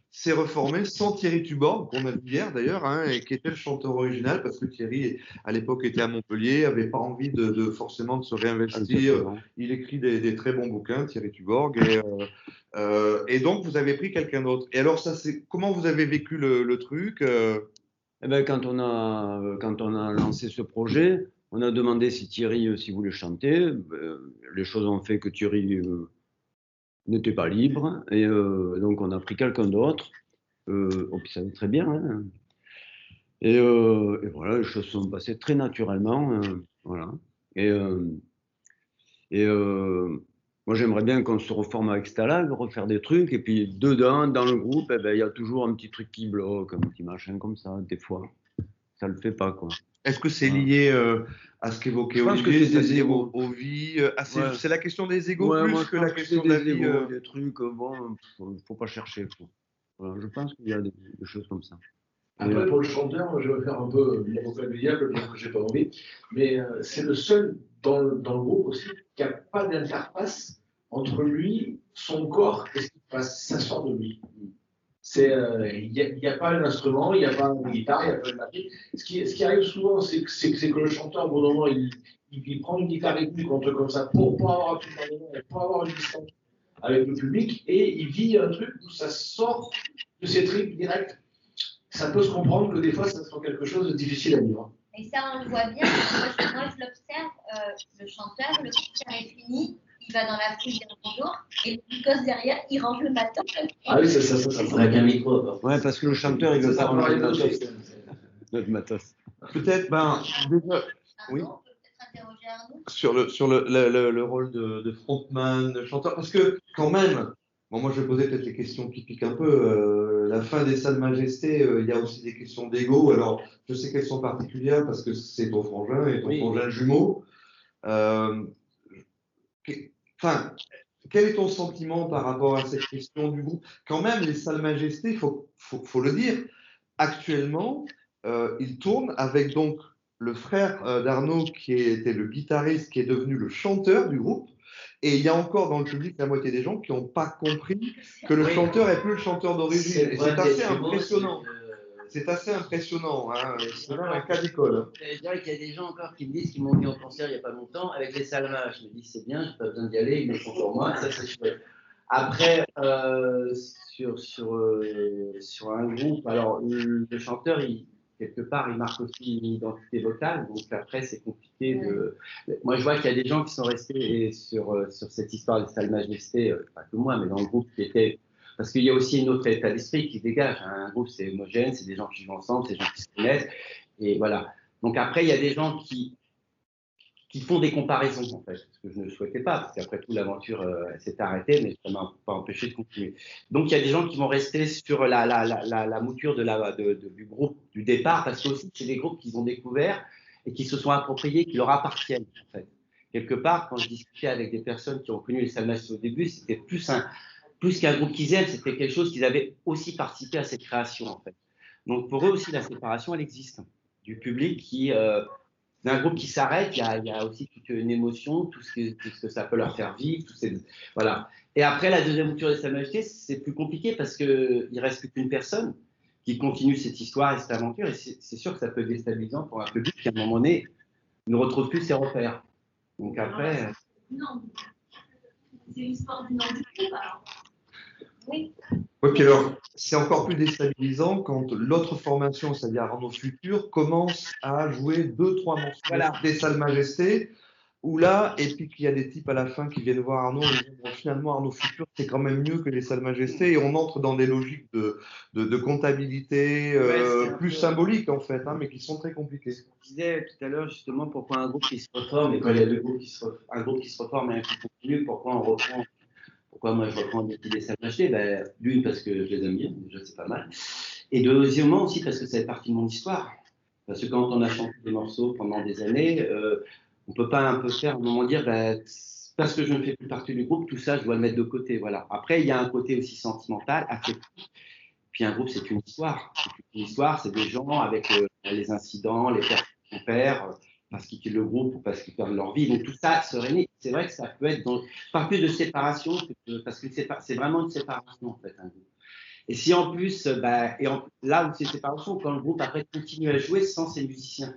s'est reformé sans Thierry Tuborg, qu'on a vu hier d'ailleurs, hein, et qui était le chanteur original, parce que Thierry, à l'époque, était à Montpellier, avait pas envie de, de forcément de se réinvestir. Il écrit des, des très bons bouquins, Thierry Tuborg, et, euh, euh, et donc vous avez pris quelqu'un d'autre. Et alors, ça, c'est comment vous avez vécu le, le truc euh... Eh ben, quand on a quand on a lancé ce projet, on a demandé si Thierry euh, s'il voulait chanter. Euh, les choses ont fait que Thierry euh, n'était pas libre, et euh, donc on a pris quelqu'un d'autre. Euh, oh, puis ça allait très bien, hein. Et, euh, et voilà, les choses sont passées très naturellement, euh, voilà. Et, euh, et euh, moi j'aimerais bien qu'on se reforme avec Stalag, refaire des trucs, et puis dedans, dans le groupe, eh ben, il y a toujours un petit truc qui bloque, un petit machin comme ça, des fois. Ça le fait pas, quoi. Est-ce que c'est lié euh, à ce qu'évoquait Olivier, c'est-à-dire aux, aux vies euh, ah, c'est, ouais. c'est la question des égos ouais, plus moi, que la question que de la vie euh... des trucs, bon, faut, faut pas chercher. Faut. Voilà, je pense qu'il y a des, des choses comme ça. Après, pour le chanteur, je vais faire un peu l'avocat du diable, bien que j'ai pas envie, mais euh, c'est le seul dans le, dans le groupe aussi qui n'a pas d'interface entre lui, son corps et ce qui passe. Ça sort de lui. Il n'y euh, a, a pas l'instrument, il n'y a pas de guitare, il n'y a pas de batterie. Ce qui, ce qui arrive souvent, c'est que, c'est, c'est que le chanteur, au bout d'un moment, il, il, il prend une guitare rythmique comme ça pour, pour avoir un pour avoir une distance avec le public, et il vit un truc où ça sort de ses tripes directes. Ça peut se comprendre que des fois, ça sera quelque chose de difficile à vivre. Et ça, on le voit bien. Moi, je, moi, je l'observe. Euh, le chanteur, le concert est fini, il va dans la foule dire bonjour, et le gosse derrière, il range le matos. Ah oui, ça, ça, ça, ça. Avec un micro. Ouais, parce que le chanteur, il veut pas ranger le matos. Notre matos. Peut-être, ben, déjà, oui. Sur le, sur le, le, le, le rôle de, de frontman, de chanteur, parce que quand même, bon, moi je vais poser peut-être des questions qui piquent un peu. Euh, la fin des Salles Majestés, euh, il y a aussi des questions d'ego. Alors, je sais qu'elles sont particulières parce que c'est ton frangin et ton oui. frangin jumeau. Euh, Enfin, quel est ton sentiment par rapport à cette question du groupe? Quand même, les Salles Majestés, il faut, faut, faut le dire, actuellement, euh, ils tournent avec donc le frère euh, d'Arnaud, qui était le guitariste, qui est devenu le chanteur du groupe. Et il y a encore dans le public la moitié des gens qui n'ont pas compris que le chanteur n'est plus le chanteur d'origine. C'est, c'est assez impressionnant. C'est assez impressionnant. Hein. C'est même un cas d'école. Je dirais qu'il y a des gens encore qui me disent qu'ils m'ont mis au concert il n'y a pas longtemps avec les Salmas. Je me dis c'est bien, je n'ai pas besoin d'y aller, ils me font pour moi, ça c'est chouette. Après, euh, sur, sur, euh, sur un groupe, alors le, le chanteur, il, quelque part, il marque aussi une identité vocale, donc après c'est compliqué de... Moi je vois qu'il y a des gens qui sont restés sur, sur cette histoire des Salles Majestés, pas que moi, mais dans le groupe qui était... Parce qu'il y a aussi un autre état d'esprit qui se dégage. Un groupe, c'est homogène, c'est des gens qui jouent ensemble, c'est des gens qui se connaissent. Et voilà. Donc après, il y a des gens qui, qui font des comparaisons, en fait, ce que je ne souhaitais pas, parce qu'après tout, l'aventure euh, s'est arrêtée, mais ça ne m'a pas empêché de continuer. Donc il y a des gens qui vont rester sur la, la, la, la, la mouture de la, de, de, du groupe du départ, parce que aussi, c'est des groupes qu'ils ont découverts et qui se sont appropriés, qui leur appartiennent, en fait. Quelque part, quand je discutais avec des personnes qui ont connu les Salles Majestés au début, c'était plus un... Plus qu'un groupe qu'ils aiment, c'était quelque chose qu'ils avaient aussi participé à cette création, en fait. Donc, pour eux aussi, la séparation, elle existe. Du public qui, euh, d'un groupe qui s'arrête, il y a, il y a aussi toute une émotion, tout ce, que, tout ce que ça peut leur faire vivre, tout ces, voilà. Et après, la deuxième mouture des Salles Majestés, c'est plus compliqué parce qu'il ne reste plus qu'une personne qui continue cette histoire et cette aventure, et c'est, c'est sûr que ça peut être déstabilisant pour un public qui, à un moment donné, ne retrouve plus ses repères. Donc après... Non, c'est l'histoire d'une entité, alors. Oui. Oui, puis alors, c'est encore plus déstabilisant quand l'autre formation, c'est-à-dire Arnaud Futur, commence à jouer deux, trois morceaux voilà. des Salles Majestés, où là, et puis qu'il y a des types à la fin qui viennent voir Arnaud et disent bon, finalement, Arnaud Futur, c'est quand même mieux que les Salles Majestés, et on entre dans des logiques de, de, de comptabilité euh, ouais, plus peu... symboliques, en fait, hein, mais qui sont très compliquées. Ce qu'on disait tout à l'heure, justement, pourquoi un groupe qui se reforme, et quand il y a deux groupes qui se reforment, un groupe qui se reforme et un qui continue, pourquoi on reprend Pourquoi moi je reprends des petits Salles Majestés? Ben, d'une, parce que je les aime bien, déjà c'est pas mal. Et deuxièmement aussi parce que ça fait partie de mon histoire. Parce que quand on a chanté des morceaux pendant des années, euh, on ne peut pas un peu faire, à un moment dire, ben, parce que je ne fais plus partie du groupe, tout ça je dois le mettre de côté. Voilà. Après, il y a un côté aussi sentimental, affectif. Puis un groupe, c'est une histoire. C'est une histoire, c'est des gens avec euh, les incidents, les pertes qu'on perd, parce qu'ils quittent le groupe ou parce qu'ils perdent leur vie. Donc tout ça se réunit. C'est vrai que ça peut être dans, pas plus de séparation, que, parce que c'est, c'est vraiment une séparation en fait. Un groupe. Et si en plus, bah, et en, là où c'est séparation, quand le groupe après continue à jouer sans ses musiciens.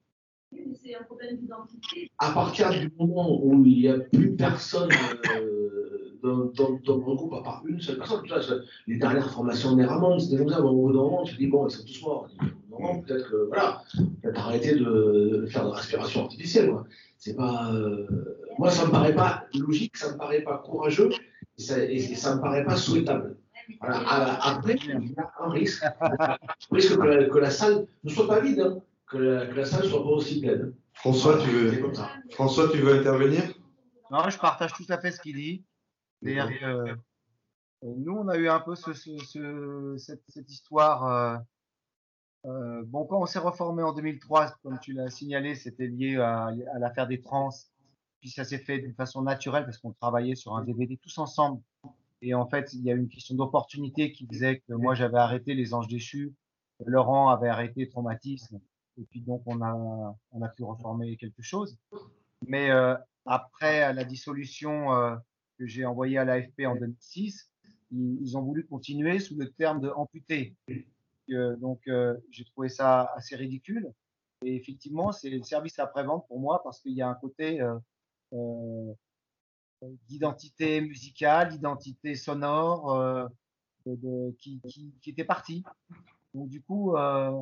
C'est un problème d'identité. À partir du moment où il n'y a plus personne euh, dans, dans, dans mon groupe, à part une seule personne, tu vois, les dernières formations des Ramones, c'était comme ça, au bout d'un moment, tu te dis, bon, ils sont tous morts. Non, peut-être que, voilà, peut-être arrêter de, de faire de la respiration artificielle, quoi. C'est pas, euh, moi, ça me paraît pas logique, ça me paraît pas courageux, et ça, et, et ça me paraît pas souhaitable. Voilà. Après, il y a un risque, un risque que la, que la salle ne soit pas vide, hein, que, la, que la salle soit pas aussi pleine. François, tu veux, François, tu veux intervenir? Non, je partage tout à fait ce qu'il dit. C'est-à-dire que, euh, nous, on a eu un peu ce, ce, ce, cette, cette histoire. Euh, euh, bon, quand on s'est reformé en deux mille trois, comme tu l'as signalé, c'était lié à, à l'affaire des trans. Puis ça s'est fait d'une façon naturelle parce qu'on travaillait sur un D V D tous ensemble. Et en fait, il y a une question d'opportunité qui faisait que moi, j'avais arrêté Les Anges Déchus, Laurent avait arrêté Traumatisme, et puis donc on a, on a pu reformer quelque chose. Mais euh, après la dissolution euh, que j'ai envoyée à l'A F P en deux mille six, ils, ils ont voulu continuer sous le terme de amputé. Euh, donc euh, j'ai trouvé ça assez ridicule. Et effectivement, c'est le service après-vente pour moi parce qu'il y a un côté euh, euh, d'identité musicale, d'identité sonore euh, de, de, qui, qui, qui était partie. Donc du coup, euh,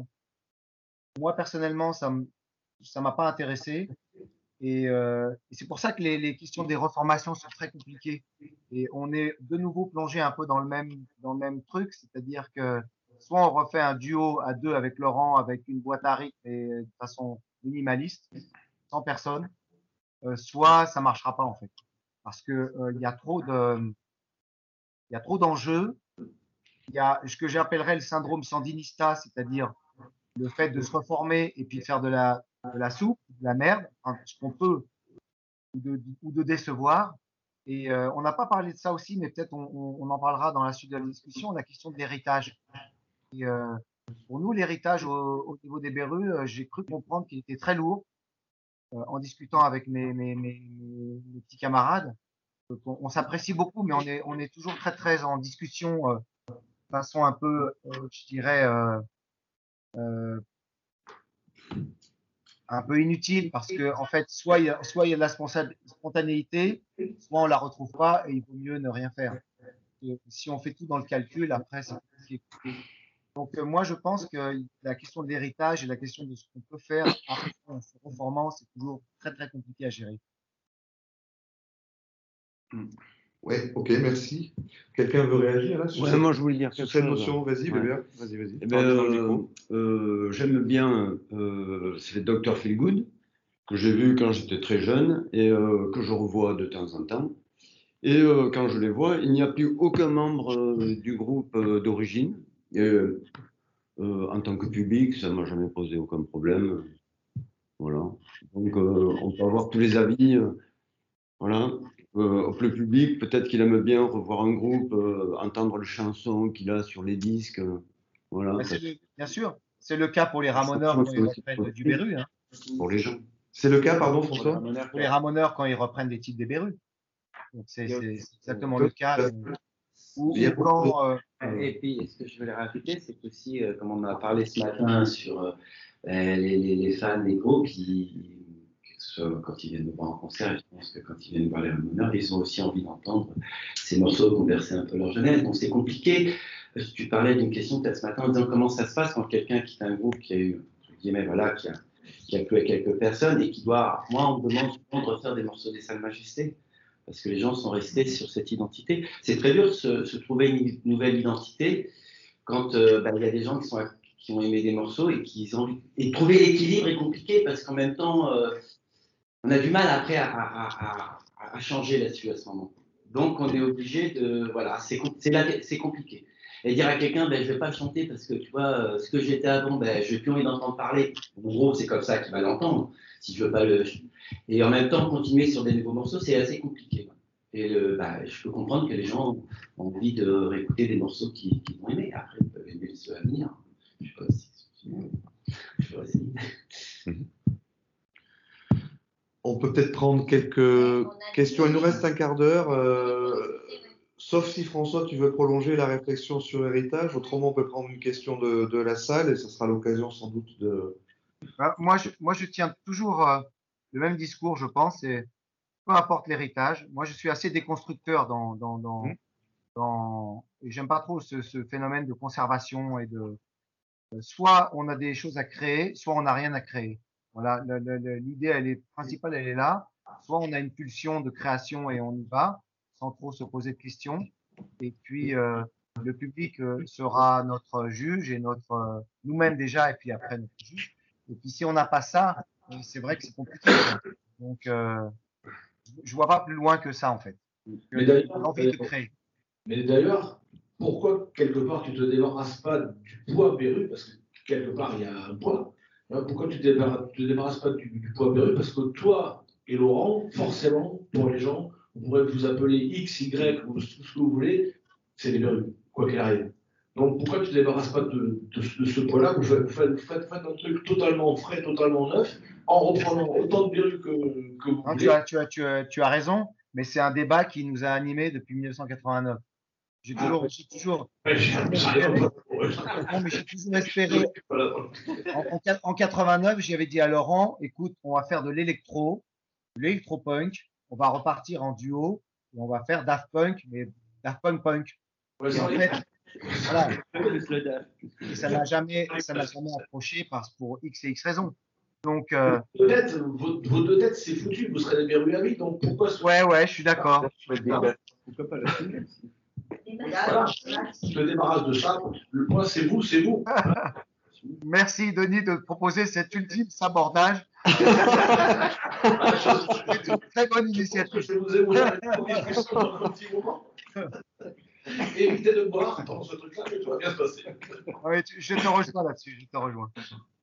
moi personnellement, ça m- ça m'a pas intéressé. Et, euh, et c'est pour ça que les, les questions des reformations sont très compliquées. Et on est de nouveau plongé un peu dans le même, dans le même truc, c'est-à-dire que soit on refait un duo à deux avec Laurent, avec une boîte à rythme et de façon minimaliste, sans personne, euh, soit ça marchera pas en fait, parce que euh, il y a trop de, il y a trop d'enjeux. Il y a ce que j'appellerais le syndrome sandinista, c'est-à-dire le fait de se reformer et puis de faire de la, de la soupe, de la merde, hein, ce qu'on peut, ou de, ou de décevoir. Et euh, on n'a pas parlé de ça aussi, mais peut-être on, on, on en parlera dans la suite de la discussion, la question de l'héritage. Et euh, pour nous, l'héritage au, au niveau des Berus, euh, j'ai cru comprendre qu'il était très lourd euh, en discutant avec mes, mes, mes, mes petits camarades. Donc, on, on s'apprécie beaucoup, mais on est, on est toujours très très en discussion euh, de façon un peu, euh, je dirais, euh, euh, un peu inutile parce que en fait, soit il y a, soit il y a de la sponsa- spontanéité, soit on la retrouve pas et il vaut mieux ne rien faire. Et si on fait tout dans le calcul, après, c'est compliqué. Donc euh, moi, je pense que la question de l'héritage et la question de ce qu'on peut faire après en se reformant, c'est toujours très très compliqué à gérer. Oui, ok, merci. Quelqu'un veut réagir là sur Ouais, cette, moi, je voulais dire sur quelque cette chose. notion? Vas-y, Ouais. Bébert. Vas-y, vas-y. Eh Parle ben, dans le euh, micro. euh, j'aime bien, euh, c'est docteur Feelgood, que j'ai vu quand j'étais très jeune et euh, que je revois de temps en temps. Et euh, quand je les vois, il n'y a plus aucun membre euh, du groupe euh, d'origine. Et, euh, euh, en tant que public, ça ne m'a jamais posé aucun problème. Voilà. Donc, euh, on peut avoir tous les avis. euh, voilà. Euh, le public, peut-être qu'il aime bien revoir un groupe, euh, entendre les chansons qu'il a sur les disques. euh, voilà. Mais Ça, c'est le- bien sûr, c'est le cas pour les ramoneurs quand c'est ils aussi reprennent du Berru. Hein. pour les gens. C'est le cas, pardon, Pour les François? ramoneurs, Pour les ramoneurs quand ils reprennent des titres des Berru. Donc c'est c'est- c'est exactement le cas. euh, Ou, Il y a ou beaucoup de- quand euh, Et puis, ce que je voulais rajouter, c'est qu'aussi, euh, comme on en a parlé ce matin sur euh, les, les, les fans des groupes, qui, que ce soit quand ils viennent nous voir en concert, je pense que quand ils viennent voir les Ramoneurs, ils ont aussi envie d'entendre ces morceaux qui ont bercé un peu leur jeunesse. Donc c'est compliqué. Euh, Tu parlais d'une question peut-être ce matin en disant comment ça se passe quand quelqu'un quitte un groupe qui a eu, entre guillemets, voilà, qui a, qui a plu à quelques personnes et qui doit, moi, on me demande souvent de refaire des morceaux des Salles Majestés. Parce que les gens sont restés sur cette identité. C'est très dur de se, se trouver une nouvelle identité quand euh, bah, il y a des gens qui, sont, qui ont aimé des morceaux et qui ont et trouver l'équilibre est compliqué parce qu'en même temps, euh, on a du mal après à, à, à, à changer là-dessus à ce moment. Donc on est obligé de voilà, c'est c'est compliqué. Et dire à quelqu'un, ben, je ne vais pas chanter parce que tu vois, euh, ce que j'étais avant, ben, je n'ai plus envie d'entendre parler. En gros, c'est comme ça qu'il va l'entendre. Si je veux pas le. Et en même temps, continuer sur des nouveaux morceaux, c'est assez compliqué. Et le, bah, je peux comprendre que les gens ont envie de réécouter des morceaux qu'ils qui vont aimer. Après, ils peuvent aimer ceux à venir. Je sais pas si je vais essayer. On peut peut-être prendre quelques questions. Il nous reste un quart d'heure. Euh, sauf si François, tu veux prolonger la réflexion sur l'héritage, autrement on peut prendre une question de, de la salle et ce sera l'occasion sans doute de... Ben, moi, je, moi, je tiens toujours euh, le même discours, je pense, et peu importe l'héritage. Moi, je suis assez déconstructeur dans, dans, dans, Hmm. dans, et j'aime pas trop ce, ce phénomène de conservation et de, euh, soit on a des choses à créer, soit on n'a rien à créer. Voilà, le- le- le- l'idée, elle est principale, elle est là. Soit on a une pulsion de création et on y va, sans trop se poser de questions. Et puis, euh, le public euh, sera notre juge et notre, euh, nous-mêmes déjà, et puis après notre juge. Et puis, si on n'a pas ça, euh, c'est vrai que c'est compliqué, quoi. Donc, euh, je vois pas plus loin que ça, en fait. Que Mais d'ailleurs, l'envie de euh, créer. mais d'ailleurs, pourquoi quelque part tu te débarrasses pas du poids Beru? Parce que quelque part il y a un poids. Hein, pourquoi tu ne te débarrasses, tu te débarrasses pas du, du poids Beru? Parce que toi et Laurent, forcément, pour les gens, vous pourrez vous appeler X, Y ou tout ce que vous voulez, c'est les Beru, quoi qu'il arrive. Donc pourquoi tu ne te débarrasses pas de, de, de ce poids-là? Vous faites, vous, faites, vous faites- faites un truc totalement frais, totalement neuf, en reprenant autant de Beru que, que vous Non, tu voulez. as, tu as, tu as, tu as raison, mais c'est un débat qui nous a animés depuis mille neuf cent quatre-vingt-neuf. J'ai toujours, j'ai toujours, Ouais, j'ai j'ai toujours j'ai espéré, raison. non, mais j'ai toujours espéré, Voilà. en, en, quat- en quatre-vingt-neuf, j'avais dit à Laurent, écoute, on va faire de l'électro, de l'électro-punk, on va repartir en duo, et on va faire Daft Punk, mais Daft Punk Punk. Ouais, Et en c'est fait, voilà, Plus le D A F. et ça n'a jamais, ça n'a jamais approché parce pour X et X raisons. Donc, euh, Vos deux têtes, vos, vos deux têtes, c'est foutu, vous serez des Berus à vie, donc pourquoi se ouais, ouais, je suis d'accord. Pourquoi pas la finale? voilà, je te débarrasse de ça. Le point, c'est vous, c'est vous. Merci, Denis, de proposer cet ultime sabordage. La chose, C'est une très bonne initiative. je vous ai vous arrêter pour discussion dans un petit moment. Évitez de boire pendant ce truc-là, mais tout va bien se passer. Ouais, tu- je te rejoins là-dessus, je te rejoins.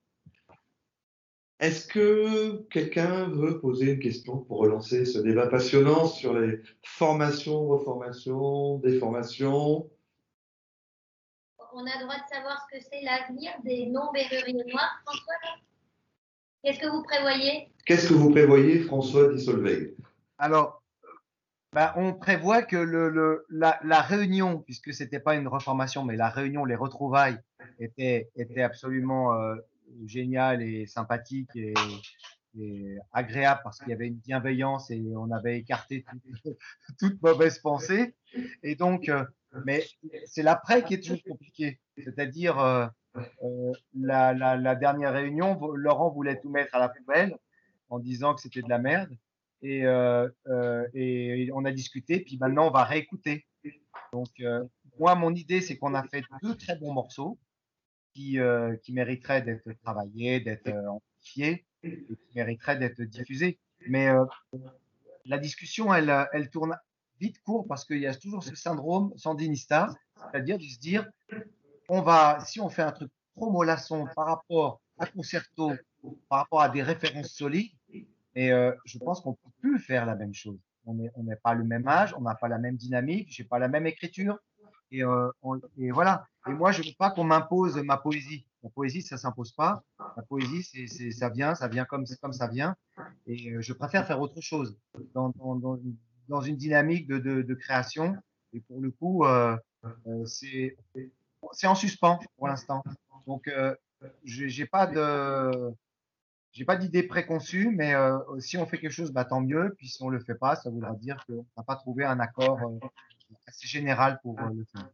Est-ce que quelqu'un veut poser une question pour relancer ce débat passionnant sur les formations, reformations, déformations? On a le droit de savoir ce que c'est l'avenir des non-verruriers noirs, François? Qu'est-ce que vous prévoyez? Qu'est-ce que vous prévoyez, François Dissolveig? Alors, bah, on prévoit que le, le, la, la réunion, puisque c'était pas une reformation, mais la réunion, les retrouvailles, était, était absolument euh, géniale et sympathique et, et agréable parce qu'il y avait une bienveillance et on avait écarté toute, toute mauvaise pensée. Et donc, euh, mais c'est l'après qui est toujours compliqué. C'est-à-dire, euh, euh, la, la, la dernière réunion, Laurent voulait tout mettre à la poubelle en disant que c'était de la merde. Et, euh, euh, et on a discuté, puis maintenant on va réécouter. Donc, euh, moi, mon idée, c'est qu'on a fait deux très bons morceaux qui, euh, qui mériteraient d'être travaillés, d'être euh, amplifiés et qui mériteraient d'être diffusés. Mais euh, la discussion, elle, euh, elle tourne vite court parce qu'il y a toujours ce syndrome sandinista, c'est-à-dire de se dire, on va, si on fait un truc trop mollasson par rapport à Concerto, par rapport à des références solides, et euh, je pense qu'on peut plus faire la même chose. On n'est on n'est pas le même âge, on n'a pas la même dynamique, j'ai pas la même écriture. Et, euh, on- et voilà. Et moi, je veux pas qu'on m'impose ma poésie. La poésie, ça s'impose pas. La poésie, c'est, c'est, ça vient, ça vient comme, comme ça vient. Et euh, je préfère faire autre chose dans, dans, dans, dans une dynamique de, de, de création. Et pour le coup, euh, euh, c'est, c'est en suspens pour l'instant. Donc, euh, j'ai j'ai pas de, j'ai pas d'idée préconçue, mais euh, si on fait quelque chose, bah, tant mieux. Puis si on le fait pas, ça voudra dire qu'on n'a pas trouvé un accord euh, assez général pour euh, le faire.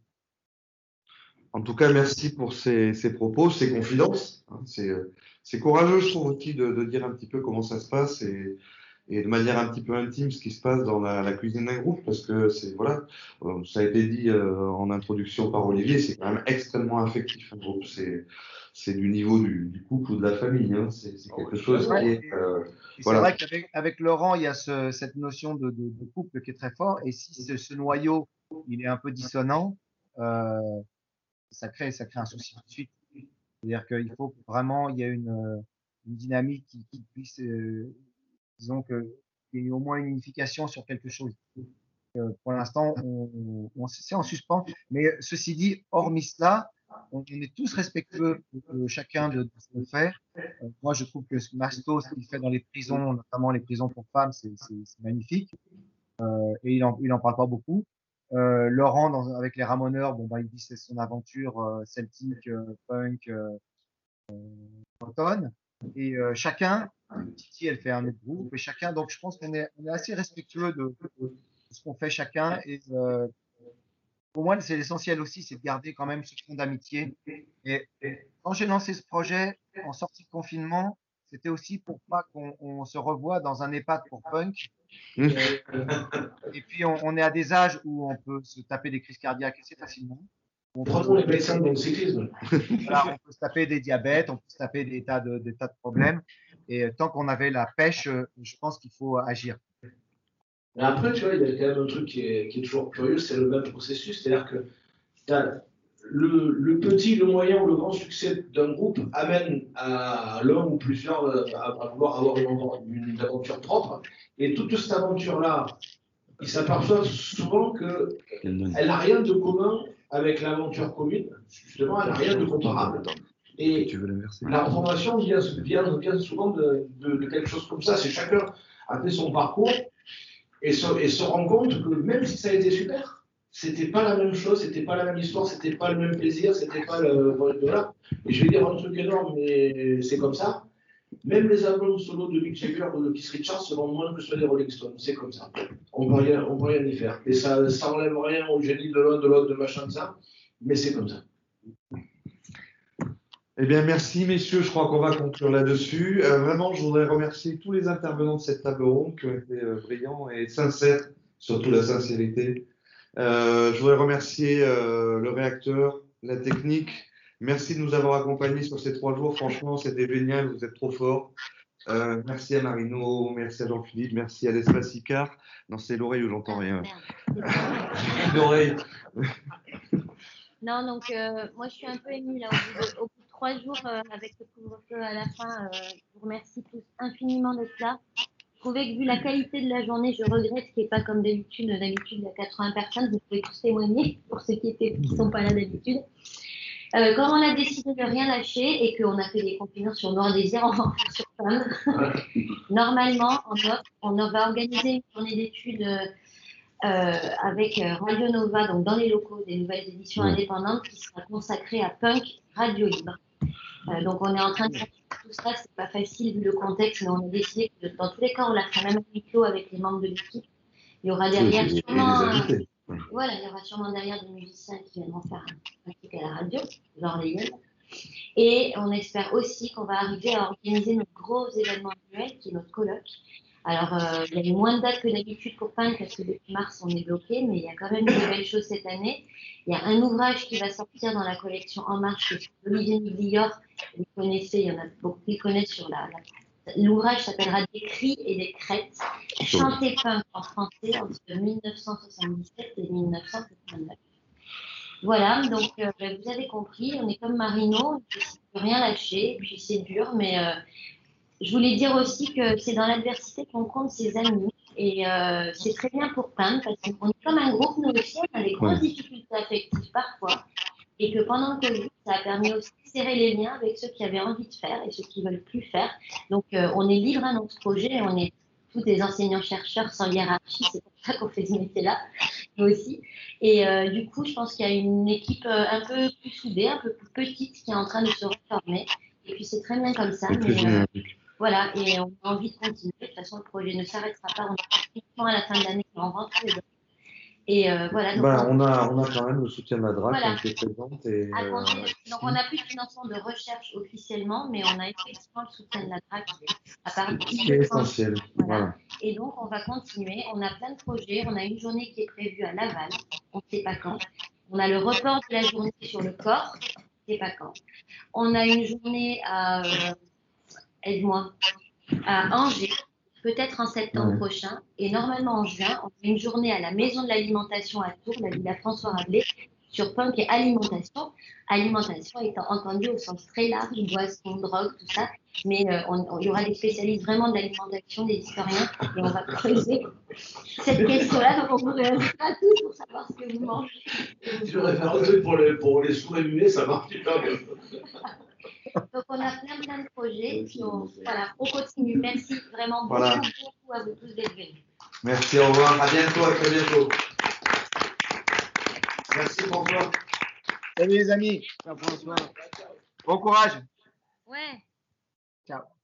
En tout cas, merci pour ces, ces propos, ces confidences. Hein. C'est, euh, c'est courageux, je trouve aussi, de, de dire un petit peu comment ça se passe et, et de manière un petit peu intime ce qui se passe dans la, la cuisine d'un groupe, parce que c'est voilà, euh, ça a été dit euh, en introduction par Olivier, c'est quand même extrêmement affectif un groupe. C'est c'est du niveau du, du couple ou de la famille. Hein. C'est c'est quelque chose qui Ouais, est et, euh, et c'est voilà. vrai qu'avec avec Laurent, il y a ce, cette notion de, de, de couple qui est très fort. Et si ce, ce noyau, il est un peu dissonant, euh, ça crée, ça crée un souci tout de suite. C'est-à-dire qu'il faut que vraiment il y ait une, euh, une dynamique qui, qui puisse, euh, disons que qu'il y ait au moins une unification sur quelque chose. Euh, pour l'instant, on, on, c'est en suspens. Mais ceci dit, hormis cela, on, on est tous respectueux de chacun de, de ce qu'on fait. Euh, moi, je trouve que ce Masto, ce qu'il fait dans les prisons, notamment les prisons pour femmes, c'est c'est- c'est magnifique. Euh, et il en, il en parle pas beaucoup. Euh, Laurent, dans, avec les Ramoneurs, bon, bah, il dit c'est son aventure euh, celtique, euh, punk, euh, bretonne. Et euh, chacun, Titi, elle fait un autre groupe, et chacun, donc je pense qu'on est, on est assez respectueux de, de ce qu'on fait chacun. Et euh, pour moi, c'est l'essentiel aussi, c'est de garder quand même ce fond d'amitié. Et, et quand j'ai lancé ce projet en sortie de confinement, c'était aussi pour pas qu'on on se revoie dans un EHPAD pour punk. Et, et puis, on, on est à des âges où on peut se taper des crises cardiaques assez facilement. On peut, Prenons les médecins dans le cyclisme. voilà, on peut se taper des diabètes, on peut se taper des tas de, des tas de problèmes. Et tant qu'on avait la pêche, je pense qu'il faut agir. Mais après, tu vois, il y a quand même un truc qui est, qui est toujours curieux, c'est le même processus. C'est-à-dire que t'as le, le petit, le moyen ou le grand succès d'un groupe amène à l'un ou plusieurs à, à vouloir avoir une, une aventure propre. Et toute cette aventure-là, ils s'aperçoivent souvent qu'elle n'a rien de commun avec l'aventure commune. Justement, elle n'a rien de comparable. Et la formation vient, vient, vient souvent de, de, de quelque chose comme ça. C'est chacun a fait son parcours et se, et se rend compte que même si ça a été super, c'était pas la même chose, c'était pas la même histoire, c'était pas le même plaisir, c'était pas le. Voilà. Et je vais dire un truc énorme, mais c'est comme ça. Même les albums solo de Mick Jagger ou de Keith Richards se vendent moins que ceux des Rolling Stones. C'est comme ça. On peut rien, on peut rien y faire. Et ça n'enlève rien au génie de l'un, de l'autre, de machin de ça. Mais c'est comme ça. Eh bien, merci, messieurs. Je crois qu'on va conclure là-dessus. Euh, vraiment, je voudrais remercier tous les intervenants de cette table ronde qui ont été euh, brillants et sincères, surtout la sincérité. Euh, je voudrais remercier euh, le réacteur, la technique. Merci de nous avoir accompagnés sur ces trois jours. Franchement, c'était génial. Vous êtes trop forts. Euh, merci à Marino, merci à Jean-Philippe, merci à l'Espace Icare. Non, c'est l'oreille où j'entends rien. L'oreille. Non, donc euh, moi je suis un peu émue là au bout de, au bout de trois jours euh, avec le couvre-feu à la fin. Euh, je vous remercie tous infiniment d'être là. Je trouvais que vu la qualité de la journée, je regrette qu'il n'y ait pas comme d'habitude. D'habitude, il y a quatre-vingts personnes. Vous pouvez tous témoigner pour ceux qui étaient, qui sont pas là d'habitude. Euh, quand on a décidé de rien lâcher et qu'on a fait des confinements sur Noir Désir, on va en faire sur Femme. Normalement, on, doit, on va organiser une journée d'études euh, avec Radio Nova, donc dans les locaux des nouvelles éditions indépendantes, qui sera consacrée à Punk Radio Libre. Euh, donc on est en train de faire tout ça, c'est pas facile vu le contexte, mais on a décidé que dans tous les cas, on la fera même à huis clos avec les membres de l'équipe. Il y aura derrière oui, sûrement, euh, voilà, il y aura sûrement derrière des musiciens qui viendront faire un truc à la radio, genre les Yens. Et on espère aussi qu'on va arriver à organiser notre gros événement annuel qui est notre colloque. Alors, euh, il y a eu moins de dates que d'habitude pour Punk parce que depuis mars, on est bloqué, mais il y a quand même de belles choses cette année. Il y a un ouvrage qui va sortir dans la collection En Marche, c'est Olivier Miglior. Vous connaissez, il y en a beaucoup qui connaissent sur la. la... L'ouvrage s'appellera Des cris et des crêtes, chanter Punk en français entre mille neuf cent soixante-dix-sept et mille neuf cent quatre-vingt-neuf. Voilà, donc euh, vous avez compris, on est comme Marino, on ne peut rien lâcher, puis c'est dur, mais euh, je voulais dire aussi que c'est dans l'adversité qu'on compte ses amis, et euh, c'est très bien pour Punk, parce qu'on est comme un groupe, nous aussi, on a des grosses difficultés affectives parfois, et que pendant le Covid, ça a permis aussi de serrer les liens avec ceux qui avaient envie de faire et ceux qui ne veulent plus faire. Donc euh, on est libre à notre projet, on est tous des enseignants-chercheurs sans hiérarchie, c'est pour ça qu'on fait ce métier-là, nous aussi. Et euh, du coup, je pense qu'il y a une équipe euh, un peu plus soudée, un peu plus petite qui est en train de se reformer. Et puis c'est très bien comme ça. Mais, euh, voilà, et on a envie de continuer. De toute façon, le projet ne s'arrêtera pas. On est uniquement à la fin de l'année, on rentre les deux. Et euh, voilà. Donc, bah, on, a, on a quand même le soutien de la D R A C voilà. qui est présente. Et, à euh, donc on n'a plus de financement de recherche officiellement, mais on a effectivement le soutien de la D R A C à part qui est essentiel. Voilà. Voilà. Et donc on va continuer. On a plein de projets. On a une journée qui est prévue à Laval. On ne sait pas quand. On a le report de la journée sur le corps. On ne sait pas quand. On a une journée à euh, aide-moi à Angers. Peut-être en septembre ouais. prochain. Et normalement, en juin, on fait une journée à la Maison de l'Alimentation à Tours, la Villa François Rabelais, sur Punk et alimentation. Alimentation étant entendue au sens très large, boissons, drogue, tout ça. Mais euh, on, on, il y aura des spécialistes vraiment de l'alimentation, des historiens, et on va creuser cette question-là. Donc, on vous réinvitera à tous pour savoir ce que vous mangez. Si je devrais faire un truc pour les, pour les sous-rémunés, ça marche pas bien. Donc, on a plein, plein de projets. Puis on, voilà, on continue. Merci vraiment voilà. beaucoup, beaucoup à vous tous d'être venus. Merci, au revoir. À bientôt, à très bientôt. Merci François. Salut les amis. Ciao François. Bon courage. Ouais. Ciao.